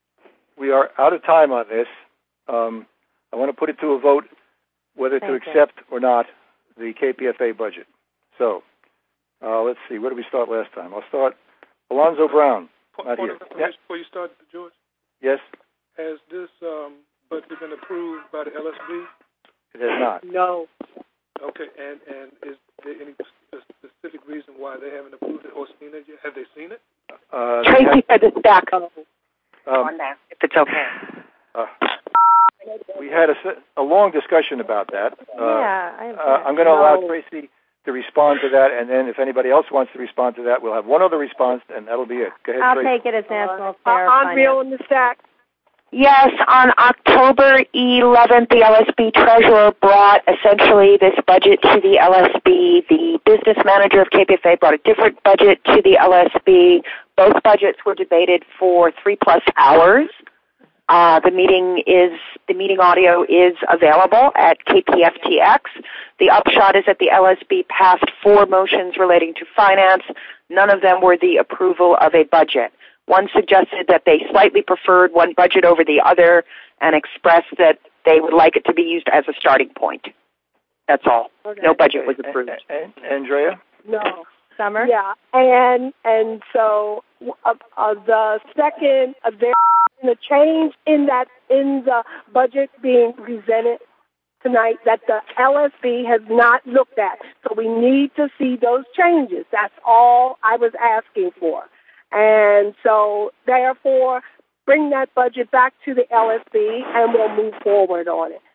We are out of time on this. Um, I want to put it to a vote whether Thank to accept you. or not the K P F A budget. So uh, let's see. Where did we start last time? I'll start. Alonzo Brown. Point, not point here. of information before you start, George. Yes. Has this um, budget been approved by the L S B? It has not. No. Okay, and, and is there any specific reason why they haven't approved it or seen it yet? Have they seen it? Uh, Tracy said it's back um, on there, if it's okay. Uh, we had a, a long discussion about that. Uh, yeah, I uh, I'm going to allow Tracy to respond to that, and then if anybody else wants to respond to that, we'll have one other response, and that'll be it. Go ahead, I'll Tracy. take it as National Uh, Fair Andrea on the stack. Yes, on October eleventh, the L S B treasurer brought essentially this budget to the L S B. The business manager of K P F A brought a different budget to the L S B. Both budgets were debated for three plus hours. Uh, the meeting is the meeting audio is available at K P F T X. The upshot is that the L S B passed four motions relating to finance. None of them were the approval of a budget. One suggested that they slightly preferred one budget over the other and expressed that they would like it to be used as a starting point. That's all. Okay. No budget was approved. And, and, Andrea? No. Summer? Yeah, and and so uh, uh, the second, uh, there's a change in that in the budget being presented tonight that the L S B has not looked at. So we need to see those changes. That's all I was asking for. And so, therefore, bring that budget back to the L S B, and we'll move forward on it.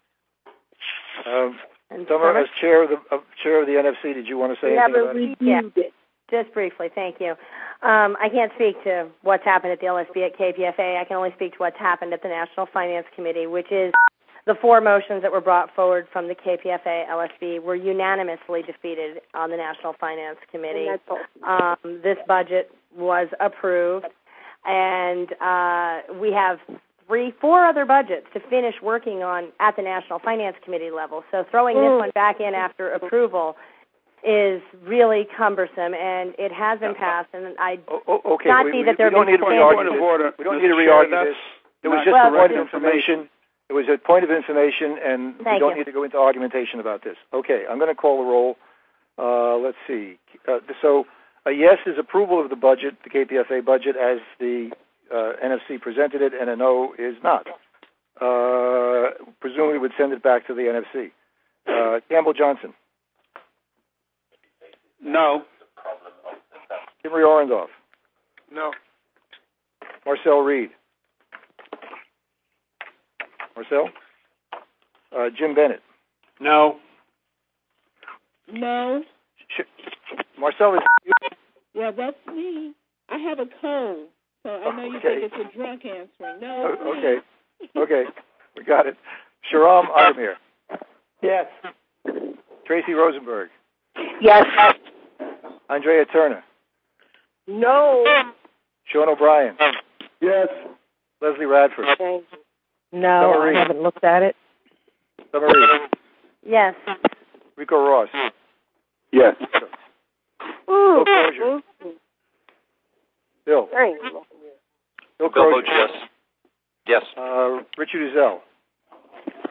Um, Summer, as chair of the uh, chair of the N F C, did you want to say we anything haven't about it? reviewed yeah. it. Just briefly, thank you. Um, I can't speak to what's happened at the L S B at K P F A. I can only speak to what's happened at the National Finance Committee, which is the four motions that were brought forward from the K P F A L S B were unanimously defeated on the National Finance Committee. Um, this budget was approved, and uh, we have three, four other budgets to finish working on at the National Finance Committee level. So throwing this one back in after approval is really cumbersome, and it has been passed. And I oh, okay. not we, see we, that there we don't need to re-argue this. Order. We don't Mister need to Chair, re-argue this. It was just well, a point of information. It was a point of information, and Thank we don't you. need to go into argumentation about this. Okay, I'm going to call the roll. Uh, let's see. Uh, so a yes is approval of the budget, the K P F A budget, as the uh, N F C presented it, and a no is not. Uh, presumably would send it back to the N F C. Uh, Campbell Johnson. No. Kimmery Orendorff. No. Marcel Reed. Marcel? Uh, Jim Bennett. No. No. Sh- Marcel is. Yeah, that's me. I have a cold, so I know you Okay. think it's a drunk answering. No. Oh, okay. Okay. We got it. Sharam Adamir. Yes. Tracy Rosenberg. Yes. Andrea Turner. No. Sean O'Brien. Yes. Leslie Radford. No, Summer I Reed. haven't looked at it. Summer Reed. Yes. Rico Ross. Yes. Bill Crozier. Bill. Bill Bill Crozier. votes yes. Yes. Uh, Richard Uzel.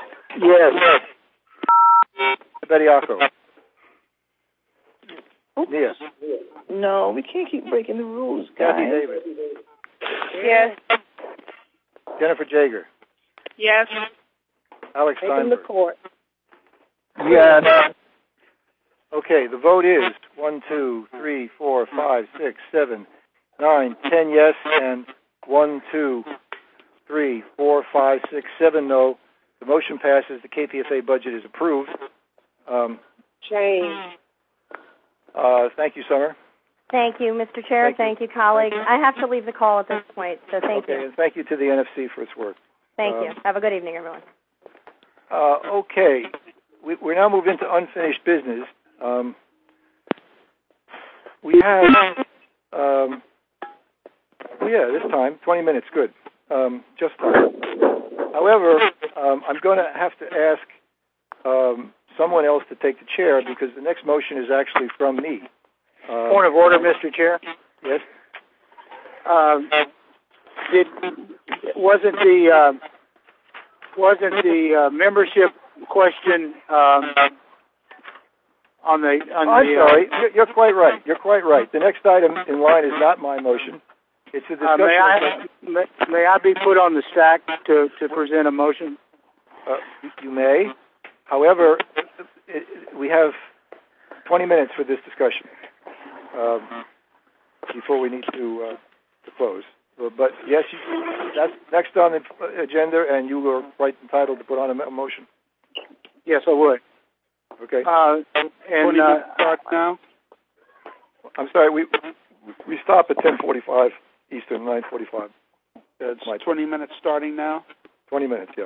Yes. Betty Acco. Nia. No, we can't keep breaking the rules, guys. Kathy Davis. Yes. Jennifer Jager. Yes. Alex Taking the Steinberg. court. Yes. Okay, the vote is one, two, three, four, five, six, seven, nine, ten yes, and one, two, three, four, five, six, seven no. The motion passes. The K P F A budget is approved. Um, Change. uh, thank you, Summer. Thank you, Mister Chair. Thank Thank you. you, colleagues. I have to leave the call at this point, so thank okay, you. and thank you to the N F C for its work. Thank um, you. Have a good evening, everyone. Uh, okay, we, we're now moving into unfinished business. Um, we have, um, oh yeah, this time, twenty minutes, good. Um, just time. However, um, I'm going to have to ask um, someone else to take the chair because the next motion is actually from me. Uh, Point of order, Mister Chair. Yes? Um, did, wasn't the, uh, wasn't the uh, membership question um, on the on I'm the? sorry. Uh, You're, you're quite right. You're quite right. The next item in line is not my motion. It's a uh, discussion. may I may, may I be put on the stack to, to present a motion? Uh, you may. However, it, we have twenty minutes for this discussion um, before we need to, uh, to close. But yes, you, that's next on the agenda, and you are quite entitled to put on a, a motion. Yes, I would. Okay. Uh, and uh, start now. I'm sorry. We we stop at ten forty-five Eastern, nine forty-five. It's twenty minutes starting now. Twenty minutes, yeah.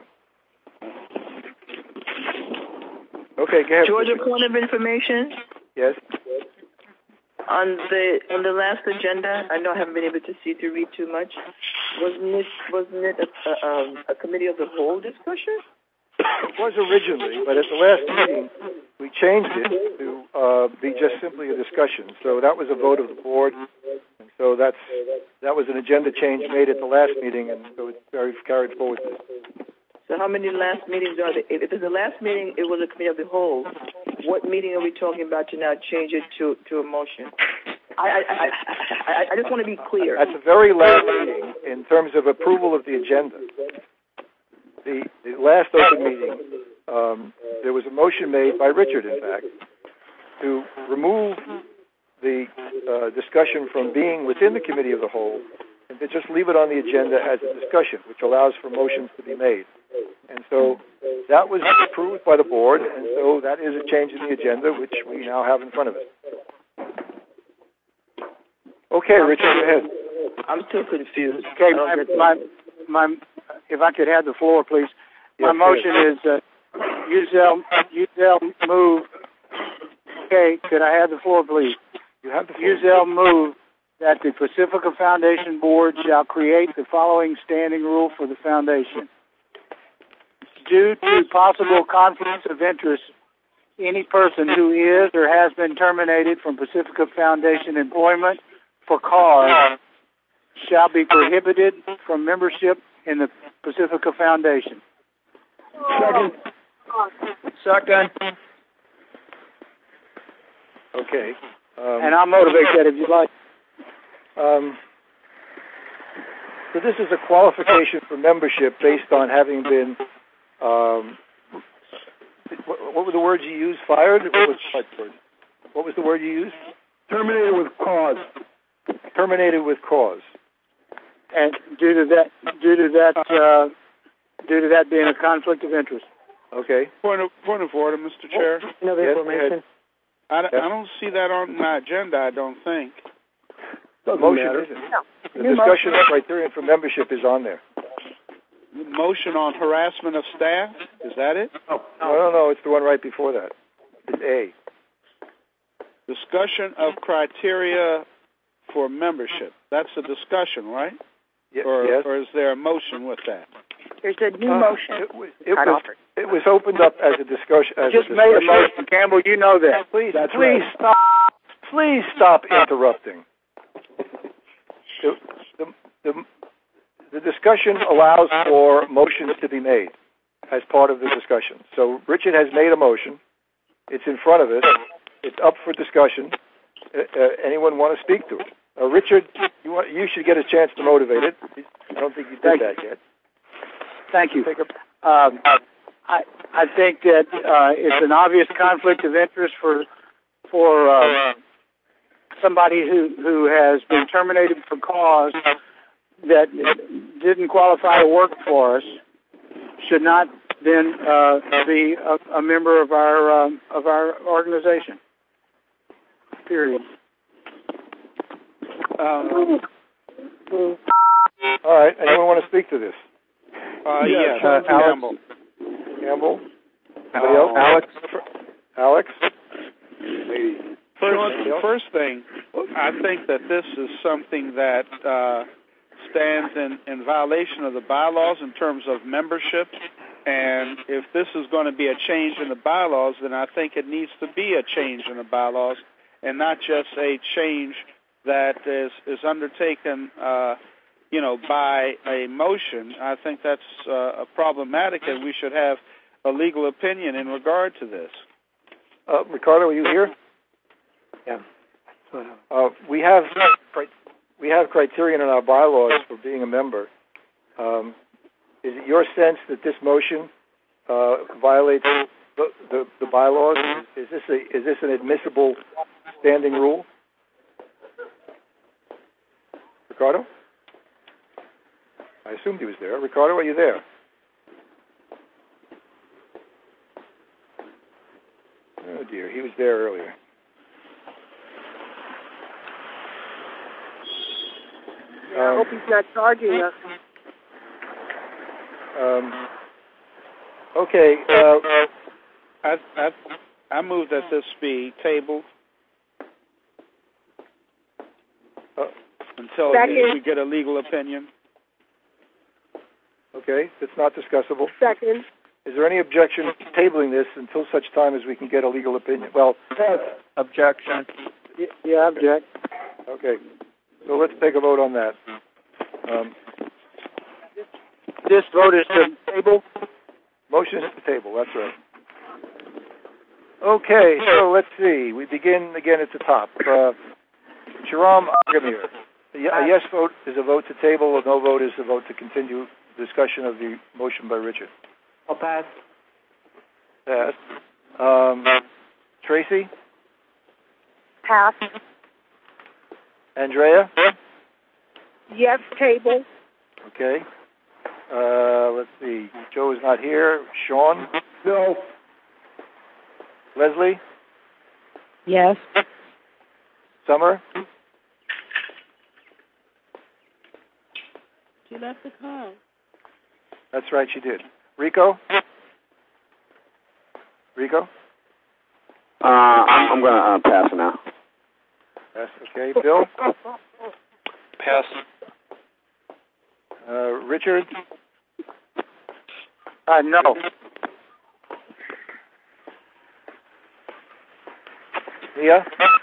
Okay, go ahead. Georgia, point of information. Yes. On the on the last agenda, I know I haven't been able to see to read too much. Wasn't it wasn't it a, a, um, a committee of the whole discussion? It was originally, but at the last meeting we changed it to uh, be just simply a discussion. So that was a vote of the board, and so that's that was an agenda change made at the last meeting, and so it's very carried forward. So how many last meetings are there? If it's the last meeting, it was a committee of the whole. What meeting are we talking about to now change it to, to a motion? I, I, I, I, I just want to be clear. At the very last meeting, in terms of approval of the agenda, the, the last open meeting, um, there was a motion made by Richard, in fact, to remove the uh, discussion from being within the committee of the whole and to just leave it on the agenda as a discussion, which allows for motions to be made. And so that was approved by the board, and so that is a change in the agenda, which we now have in front of us. Okay, Richard, go ahead. I'm still confused. Okay, my, my, my, if I could have the floor, please. My yes, motion is uh, Uzell, Uzell move. Okay, could I have the floor, please? You have the floor. Uzell move that the Pacifica Foundation Board shall create the following standing rule for the foundation. Due to possible conflicts of interest, any person who is or has been terminated from Pacifica Foundation employment for cause shall be prohibited from membership in the Pacifica Foundation. Second. Second. Okay. Um, and I'll motivate that if you'd like. Um, so this is a qualification for membership based on having been, um, what, what were the words you used? Fired? What was, what was the word you used? Terminated with cause. Terminated with cause. And due to that, due to that, uh, due to that being a conflict of interest. Okay. Point of point of order, Mister Chair. No yes, information. I, I don't see that on my agenda. I don't think. The motion isn't. The discussion of criterion for membership is on there. Motion on harassment of staff? Is that it? No, no, no, no. It's the one right before that. It's A. Discussion of criteria for membership. That's a discussion, right? Y- or, yes. or is there a motion with that? There's a new uh, motion. It, was, it, was, it was opened up as a discussion. As Just a made a discussion. motion, Campbell. You know that. Please, That's please right. stop. Please stop interrupting. The, the, the, the discussion allows for motions to be made as part of the discussion. So Richard has made a motion. It's in front of us. It's up for discussion. uh, anyone want to speak to it? Uh, Richard, you want, you should get a chance to motivate it. I don't think you did Thank that yet. Thank you. Um, I I think that uh, it's an obvious conflict of interest for for uh, somebody who who has been terminated for cause that didn't qualify to work for us should not then uh, be a, a member of our um, of our organization. Period. Um, all right. Anyone want to speak to this? Uh, yes, uh, Alex Campbell. Campbell. Anybody else? Alex. Alex. First, first thing, I think that this is something that uh, stands in, in violation of the bylaws in terms of membership. And if this is going to be a change in the bylaws, then I think it needs to be a change in the bylaws and not just a change that is, is undertaken, uh, you know, by a motion. I think that's uh, problematic, and we should have a legal opinion in regard to this. Uh, Ricardo, are you here? Yeah. Uh, we have we have criterion in our bylaws for being a member. Um, is it your sense that this motion uh, violates the, the, the bylaws? Is, is this a is this an admissible standing rule? Ricardo? I assumed he was there. Ricardo, are you there? Oh dear, he was there earlier. Yeah, I hope he's not charging us. Um, okay. Uh, I, I, I move that this be tabled uh, until Second. we get a legal opinion. Okay, it's not discussable. Second. Is there any objection to tabling this until such time as we can get a legal opinion? Well, Yes. Objection. Y- Yeah, object. okay. So let's take a vote on that. Um, This vote is to table. motion is to table. That's right. Okay, so let's see. We begin again at the top. Uh, Sharam Agamir. A ye- a yes vote is a vote to table. A no vote is a vote to continue discussion of the motion by Richard. I'll pass. Pass. Um, Tracy? Pass. Andrea? Yes, table. Okay. Uh, let's see. Joe is not here. Sean? No. Leslie? Yes. Summer? She left the call. That's right, she did. Rico? Rico? Uh, I'm, I'm going to uh, pass now. Pass. Okay. Bill? Pass. Uh, Richard? Uh, no. Leah?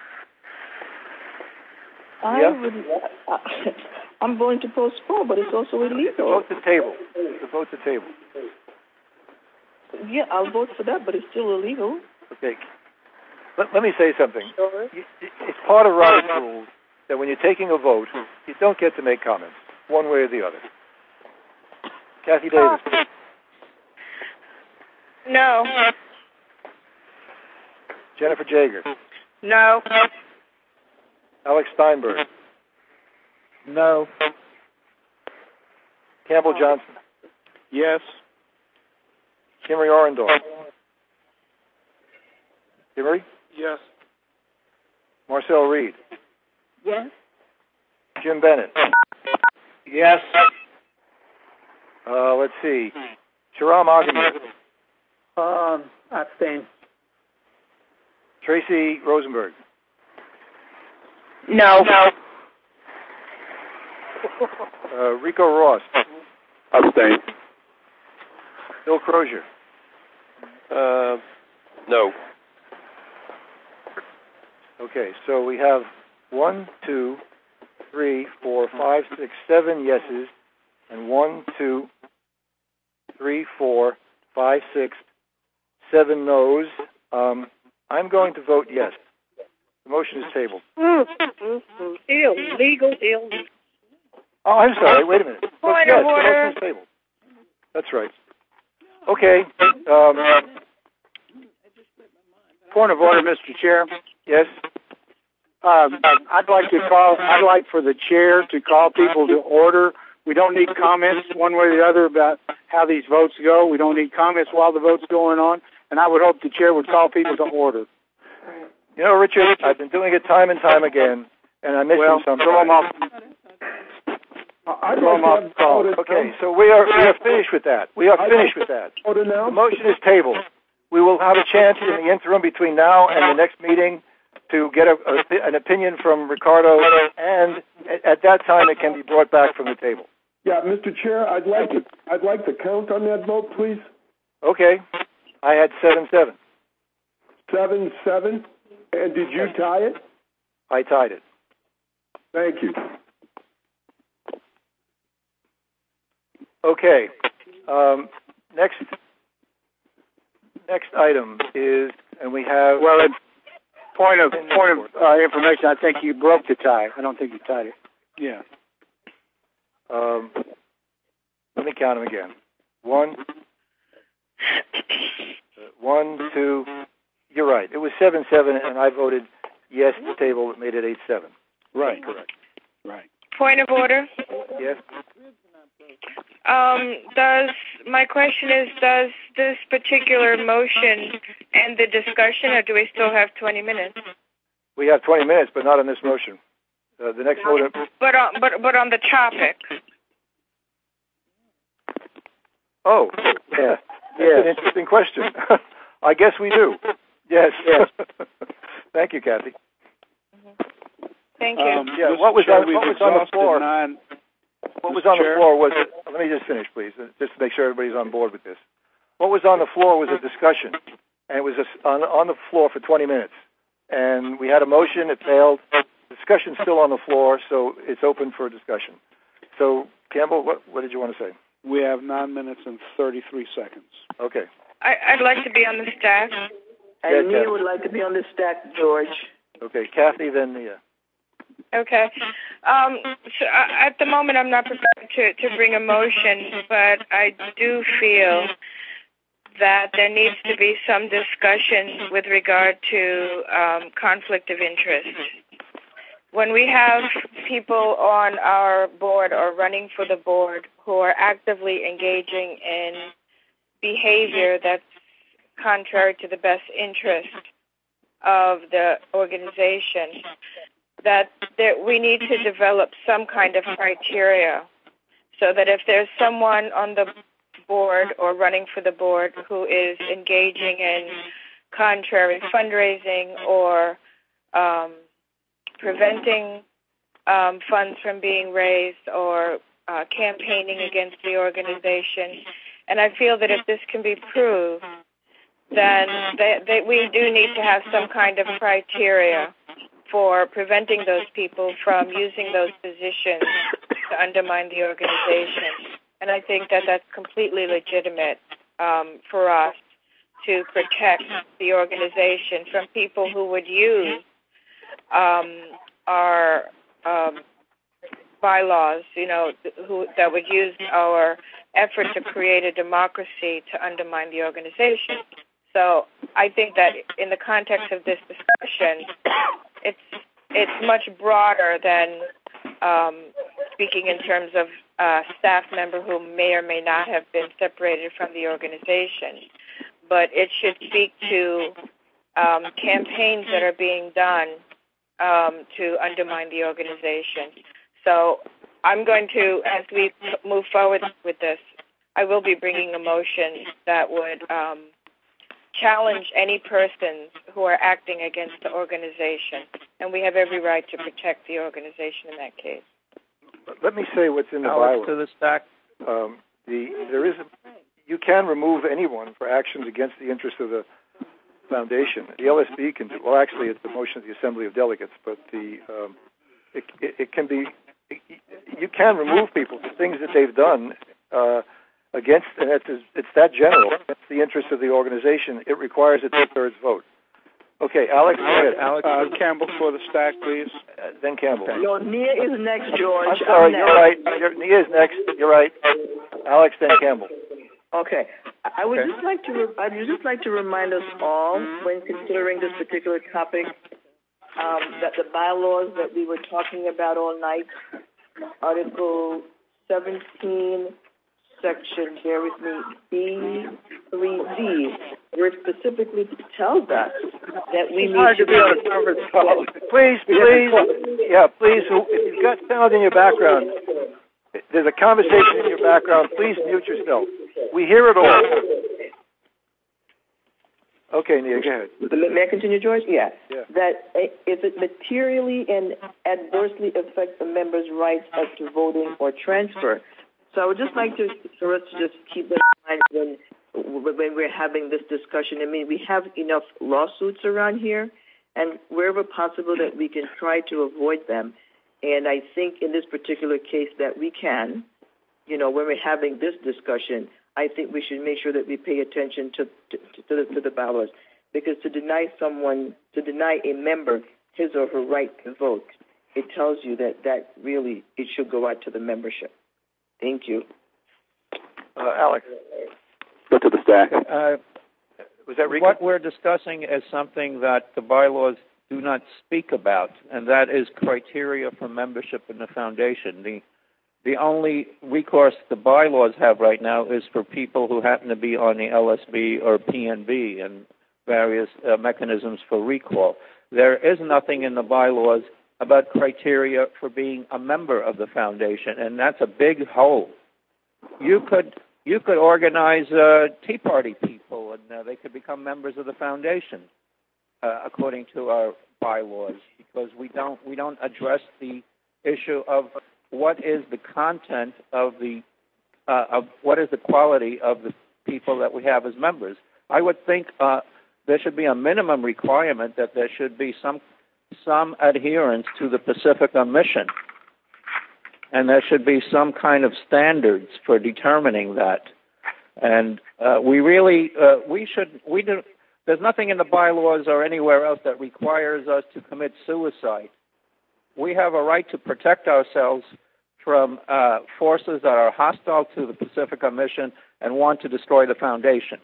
I Yeah. would. Uh, I'm going to postpone, but it's also illegal. Vote to table. The vote to table. Yeah, I'll vote for that, but it's still illegal. Okay. Let, let me say something. You, it's part of Robert's rules that when you're taking a vote, you don't get to make comments, one way or the other. Kathy Davis. No. Jennifer Jager. No. Alex Steinberg. No. Campbell Johnson. Yes. Kimmery Orendorf. Kimmery? Yes. Marcel Reed. Yes. Jim Bennett. Yes. Uh, let's see. Sharam Agamir. Um, abstain. Tracy Rosenberg. No. No. Uh, Rico Ross. Abstain. Bill Crozier. Uh, no. Okay, so we have one, two, three, four, five, six, seven yeses, and one, two, three, four, five, six, seven noes. Um, I'm going to vote yes. The motion is tabled. Mm, mm, mm. Illegal, illegal. Oh, I'm sorry. Wait a minute. Point yes, of order. The motion is tabled. That's right. Okay. Um, Point of order, Mister Chair. yes. Um, I'd like to call. I'd like for the chair to call people to order. We don't need comments one way or the other about how these votes go. We don't need comments while the vote's going on. And I would hope the chair would call people to order. You know, Richard, I've been doing it time and time again, and I miss well, them sometimes. throw them off. I'd throw them off the call. Okay, so we are we are finished with that. We are finished with that. The motion is tabled. We will have a chance in the interim between now and the next meeting to get a, a, an opinion from Ricardo, and at, at that time it can be brought back from the table. Yeah, Mister Chair, I'd like to I'd like to count on that vote, please. Okay, I had seven seven. Seven seven, and did you tie it? I tied it. Thank you. Okay. Um, next next item is, and we have. Well, it's point of point of uh, information. I think you broke the tie. I don't think you tied it. Yeah. Um, let me count them again. One, uh, one, two. You're right. It was seven seven, and I voted yes to the table that made it eight seven. Right. Correct. Right. Point of order. Yes. Um, does my question is, does this particular motion end the discussion, or do we still have twenty minutes? We have twenty minutes, but not on this motion. Uh, the next motion. But on, but but on the topic. Oh, yeah. That's an interesting question. I guess we do. Yes. Yes. Thank you, Kathy. Thank you. Um, yeah. Mister What was Chair, on, what was on the floor? Nine, what was Mister on Chair? the floor was it, let me just finish, please, just to make sure everybody's on board with this. What was on the floor was a discussion, and it was a, on, on the floor for twenty minutes. And we had a motion, it failed. Discussion's still on the floor, so it's open for discussion. So, Campbell, what, what did you want to say? We have nine minutes and thirty-three seconds. Okay. I, I'd like to be on the stack. And Yeah, Nia would like to be on the stack, George. Okay, Kathy, then Nia. Okay. Um, so uh, at the moment, I'm not prepared to, to bring a motion, but I do feel that there needs to be some discussion with regard to um, conflict of interest. When we have people on our board or running for the board who are actively engaging in behavior that's contrary to the best interest of the organization, that there, we need to develop some kind of criteria so that if there's someone on the board or running for the board who is engaging in contrary fundraising or um, preventing um, funds from being raised or uh, campaigning against the organization. And I feel that if this can be proved, then they, they, we do need to have some kind of criteria for preventing those people from using those positions to undermine the organization. And I think that that's completely legitimate um, for us to protect the organization from people who would use um, our um, bylaws, you know, who that would use our effort to create a democracy to undermine the organization. So I think that in the context of this discussion, it's it's much broader than um, speaking in terms of a staff member who may or may not have been separated from the organization. But it should speak to um, campaigns that are being done um, to undermine the organization. So I'm going to, as we move forward with this, I will be bringing a motion that would um, challenge any persons who are acting against the organization. And we have every right to protect the organization in that case. Let me say what's in the Alex bylaw. to the stack. Um, the there is a, you can remove anyone for actions against the interest of the foundation. The L S B can do. Well, actually, it's the motion of the Assembly of Delegates, but the um, it, it, it can be. It, you can remove people for things that they've done uh, against, and it's, it's that general. It's the interest of the organization. It requires a two-thirds vote. Okay, Alex. Go ahead. Alex uh, Campbell for the stack, please. Uh, then Campbell. No, Nia is next, George. I'm sorry, I'm you're right. You're, Nia is next. You're right. Alex, then Campbell. Okay. I would okay. just like to re- I would just like to remind us all, when considering this particular topic, um, that the bylaws that we were talking about all night, Article seventeen, Section, bear with me, B three D, where it specifically tells us that we need hard to be on a conference call. Please, please, yeah, please. If you've got sound in your background, there's a conversation in your background. Please mute yourself. We hear it all. Okay, Nia, go ahead. May I continue, George? Yeah. yeah. That if it materially and adversely affects the member's rights as to voting or transfer. So I would just like to, for us to just keep that in mind when, when we're having this discussion. I mean, we have enough lawsuits around here, and wherever possible that we can try to avoid them. And I think in this particular case that we can, you know, when we're having this discussion, I think we should make sure that we pay attention to to, to, the, to the bylaws, because to deny someone, to deny a member his or her right to vote, it tells you that that really, it should go out to the membership. Thank you. Uh, Alex. Go to the stack. Uh, Was that Rico? What we're discussing is something that the bylaws do not speak about, and that is criteria for membership in the foundation. The The only recourse the bylaws have right now is for people who happen to be on the L S B or P N B and various uh, mechanisms for recall. There is nothing in the bylaws about criteria for being a member of the foundation, and that's a big hole. You could you could organize uh, Tea Party people, and uh, they could become members of the foundation, uh, according to our bylaws, because we don't we don't address the issue of what is the content of the uh, of what is the quality of the people that we have as members. I would think uh, there should be a minimum requirement that there should be some some adherence to the Pacifica mission, and there should be some kind of standards for determining that. And uh, we really uh, we should we do. There's nothing in the bylaws or anywhere else that requires us to commit suicide. We have a right to protect ourselves from uh, forces that are hostile to the Pacifica mission and want to destroy the foundation.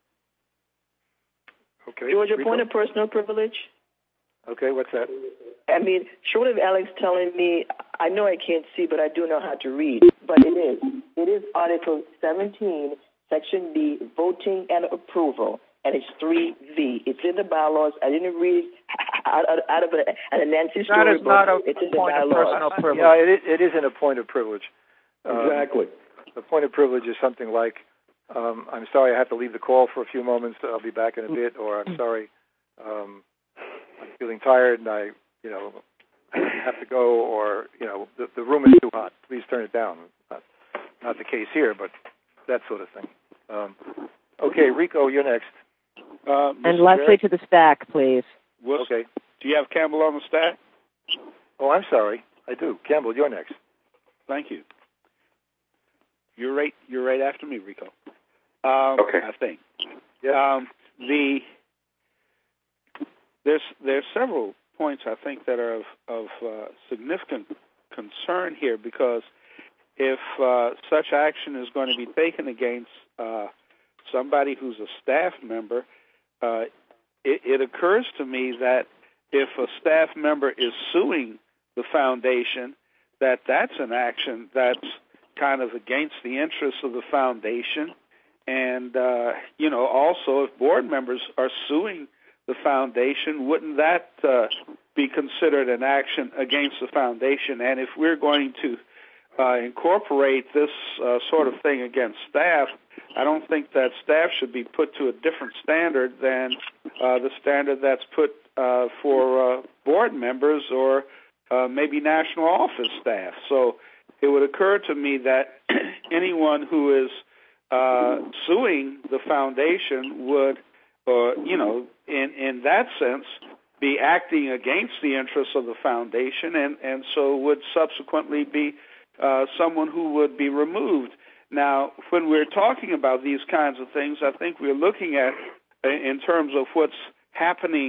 Okay. George, a point of personal privilege? Okay, what's that? I mean, short of Alex telling me, I know I can't see, but I do know how to read, but it is. It is Article seventeen, Section B, voting and approval. And it's three V. It's in the bylaws. I didn't read out, out, out of a, a Nancy story. That is not a it's in point the of personal privilege. Yeah, it, it isn't a point of privilege. Um, exactly. The point of privilege is something like, um, I'm sorry, I have to leave the call for a few moments. I'll be back in a bit. Or I'm sorry, um, I'm feeling tired and I, you know, have to go. Or, you know, the, the room is too hot. Please turn it down. Not, not the case here, but that sort of thing. Um, okay, Rico, you're next. Uh, and Leslie to the stack, please. Wilson, okay. Do you have Campbell on the stack? Oh, I'm sorry. I do. Campbell, you're next. Thank you. You're right. You're right after me, Rico. Um, okay. I think. Yeah. Um, the there's there's several points I think that are of, of uh, significant concern here, because if uh, such action is going to be taken against uh, somebody who's a staff member, uh, it, it occurs to me that if a staff member is suing the foundation, that that's an action that's kind of against the interests of the foundation. And, uh, you know, also if board members are suing the foundation, wouldn't that uh, be considered an action against the foundation? And if we're going to uh, incorporate this uh, sort of thing against staff, I don't think that staff should be put to a different standard than uh, the standard that's put uh, for uh, board members or uh, maybe national office staff. So it would occur to me that anyone who is uh, suing the foundation would, uh, you know, in, in that sense, be acting against the interests of the foundation, and, and so would subsequently be uh, someone who would be removed. Now, when we're talking about these kinds of things, I think we're looking at, in terms of what's happening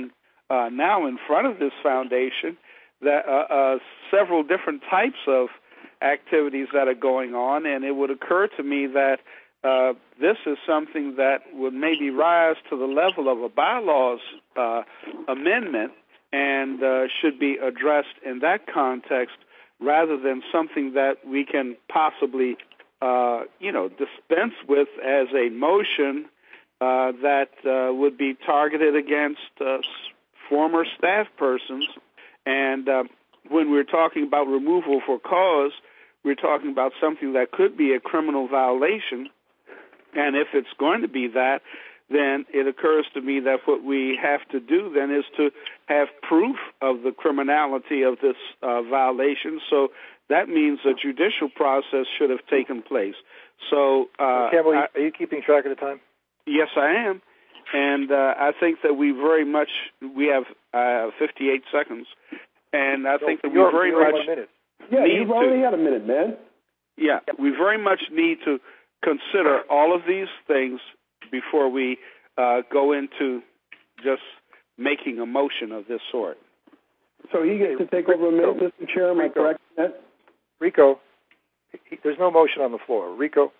uh, now in front of this foundation that uh, uh, several different types of activities that are going on, and it would occur to me that uh, this is something that would maybe rise to the level of a bylaws uh, amendment and uh, should be addressed in that context rather than something that we can possibly, uh, you know, dispense with as a motion uh, that uh, would be targeted against uh, former staff persons. And uh, when we're talking about removal for cause, we're talking about something that could be a criminal violation. And if it's going to be that, then it occurs to me that what we have to do then is to have proof of the criminality of this uh, violation. So that means a judicial process should have taken place. So, uh, Campbell, I, are you keeping track of the time? Yes, I am. And uh, I think that we very much, we have uh, fifty-eight seconds, and I no, think that we you're, very you're much minute. Yeah, need you've already to, had a minute, man. Yeah, we very much need to consider all of these things before we uh, go into just making a motion of this sort. So he gets to take over a minute, Mister Chair, am I correct in that? Rico, he, there's no motion on the floor. Rico?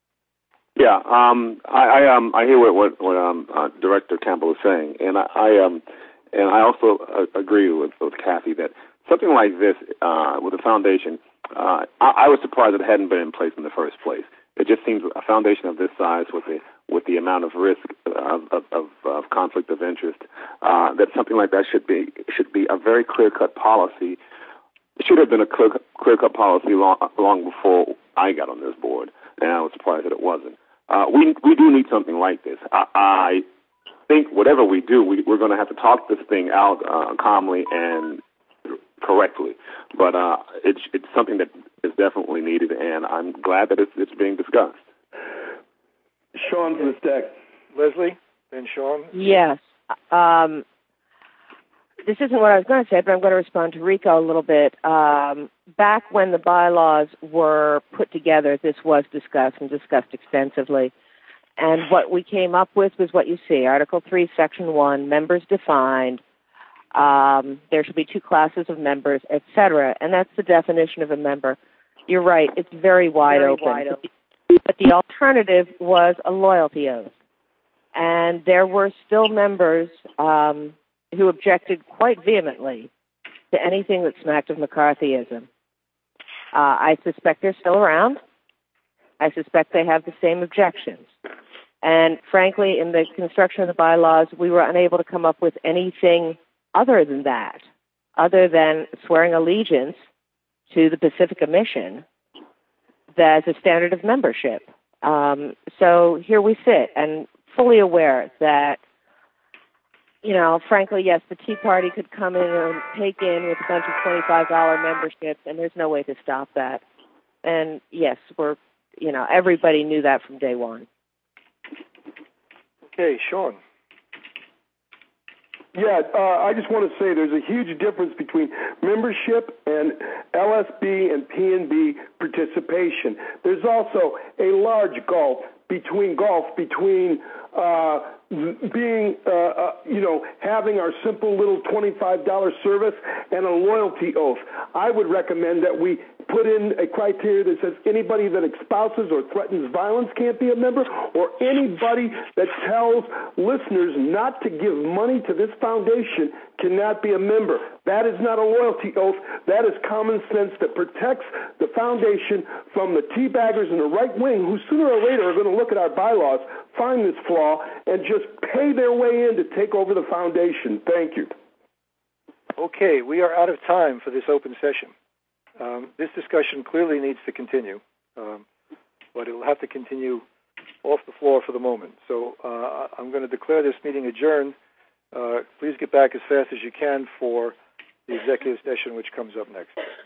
Yeah, um, I, I um I hear what what, what um uh, Director Campbell is saying, and I, I um and I also uh, agree with, with Kathy that something like this uh, with a foundation, uh, I, I was surprised it hadn't been in place in the first place. It just seems a foundation of this size with the with the amount of risk of of, of, of conflict of interest, uh, that something like that should be should be a very clear cut policy. It should have been a clear clear cut policy long long before I got on this board, and I was surprised that it wasn't. Uh, we we do need something like this. I, I think whatever we do, we, we're going to have to talk this thing out uh, calmly and correctly. But uh, it's it's something that is definitely needed, and I'm glad that it's it's being discussed. Sean for the stack. Leslie, then Sean. Yes. Um, this isn't what I was going to say, but I'm going to respond to Rico a little bit. Um, back when the bylaws were put together, this was discussed and discussed extensively. And what we came up with was what you see, Article three, Section one, members defined. Um, there should be two classes of members, et cetera. And that's the definition of a member. You're right, it's very wide very open. Wide open. But the alternative was a loyalty oath. And there were still members um, who objected quite vehemently to anything that smacked of McCarthyism. Uh, I suspect they're still around. I suspect they have the same objections. And frankly, in the construction of the bylaws, we were unable to come up with anything other than that, other than swearing allegiance to the Pacifica Mission as a standard of membership. Um, so here we sit, and fully aware that, you know, frankly, yes, the Tea Party could come in and take in with a bunch of twenty-five dollars memberships, and there's no way to stop that. And yes, we're, you know, everybody knew that from day one. Okay, Sean. Yeah, uh, I just want to say there's a huge difference between membership and L S B and P N B participation. There's also a large gulf between gulf between uh, being, uh, uh, you know, having our simple little twenty-five dollars service and a loyalty oath. I would recommend that we put in a criteria that says anybody that espouses or threatens violence can't be a member, or anybody that tells listeners not to give money to this foundation cannot be a member. That is not a loyalty oath. That is common sense that protects the foundation from the teabaggers in the right wing who sooner or later are going to look at our bylaws, find this flaw, and just pay their way in to take over the foundation. Thank you. Okay, we are out of time for this open session. Um, this discussion clearly needs to continue, um, but it will have to continue off the floor for the moment. So uh, I'm going to declare this meeting adjourned. Uh, please get back as fast as you can for the executive session, which comes up next.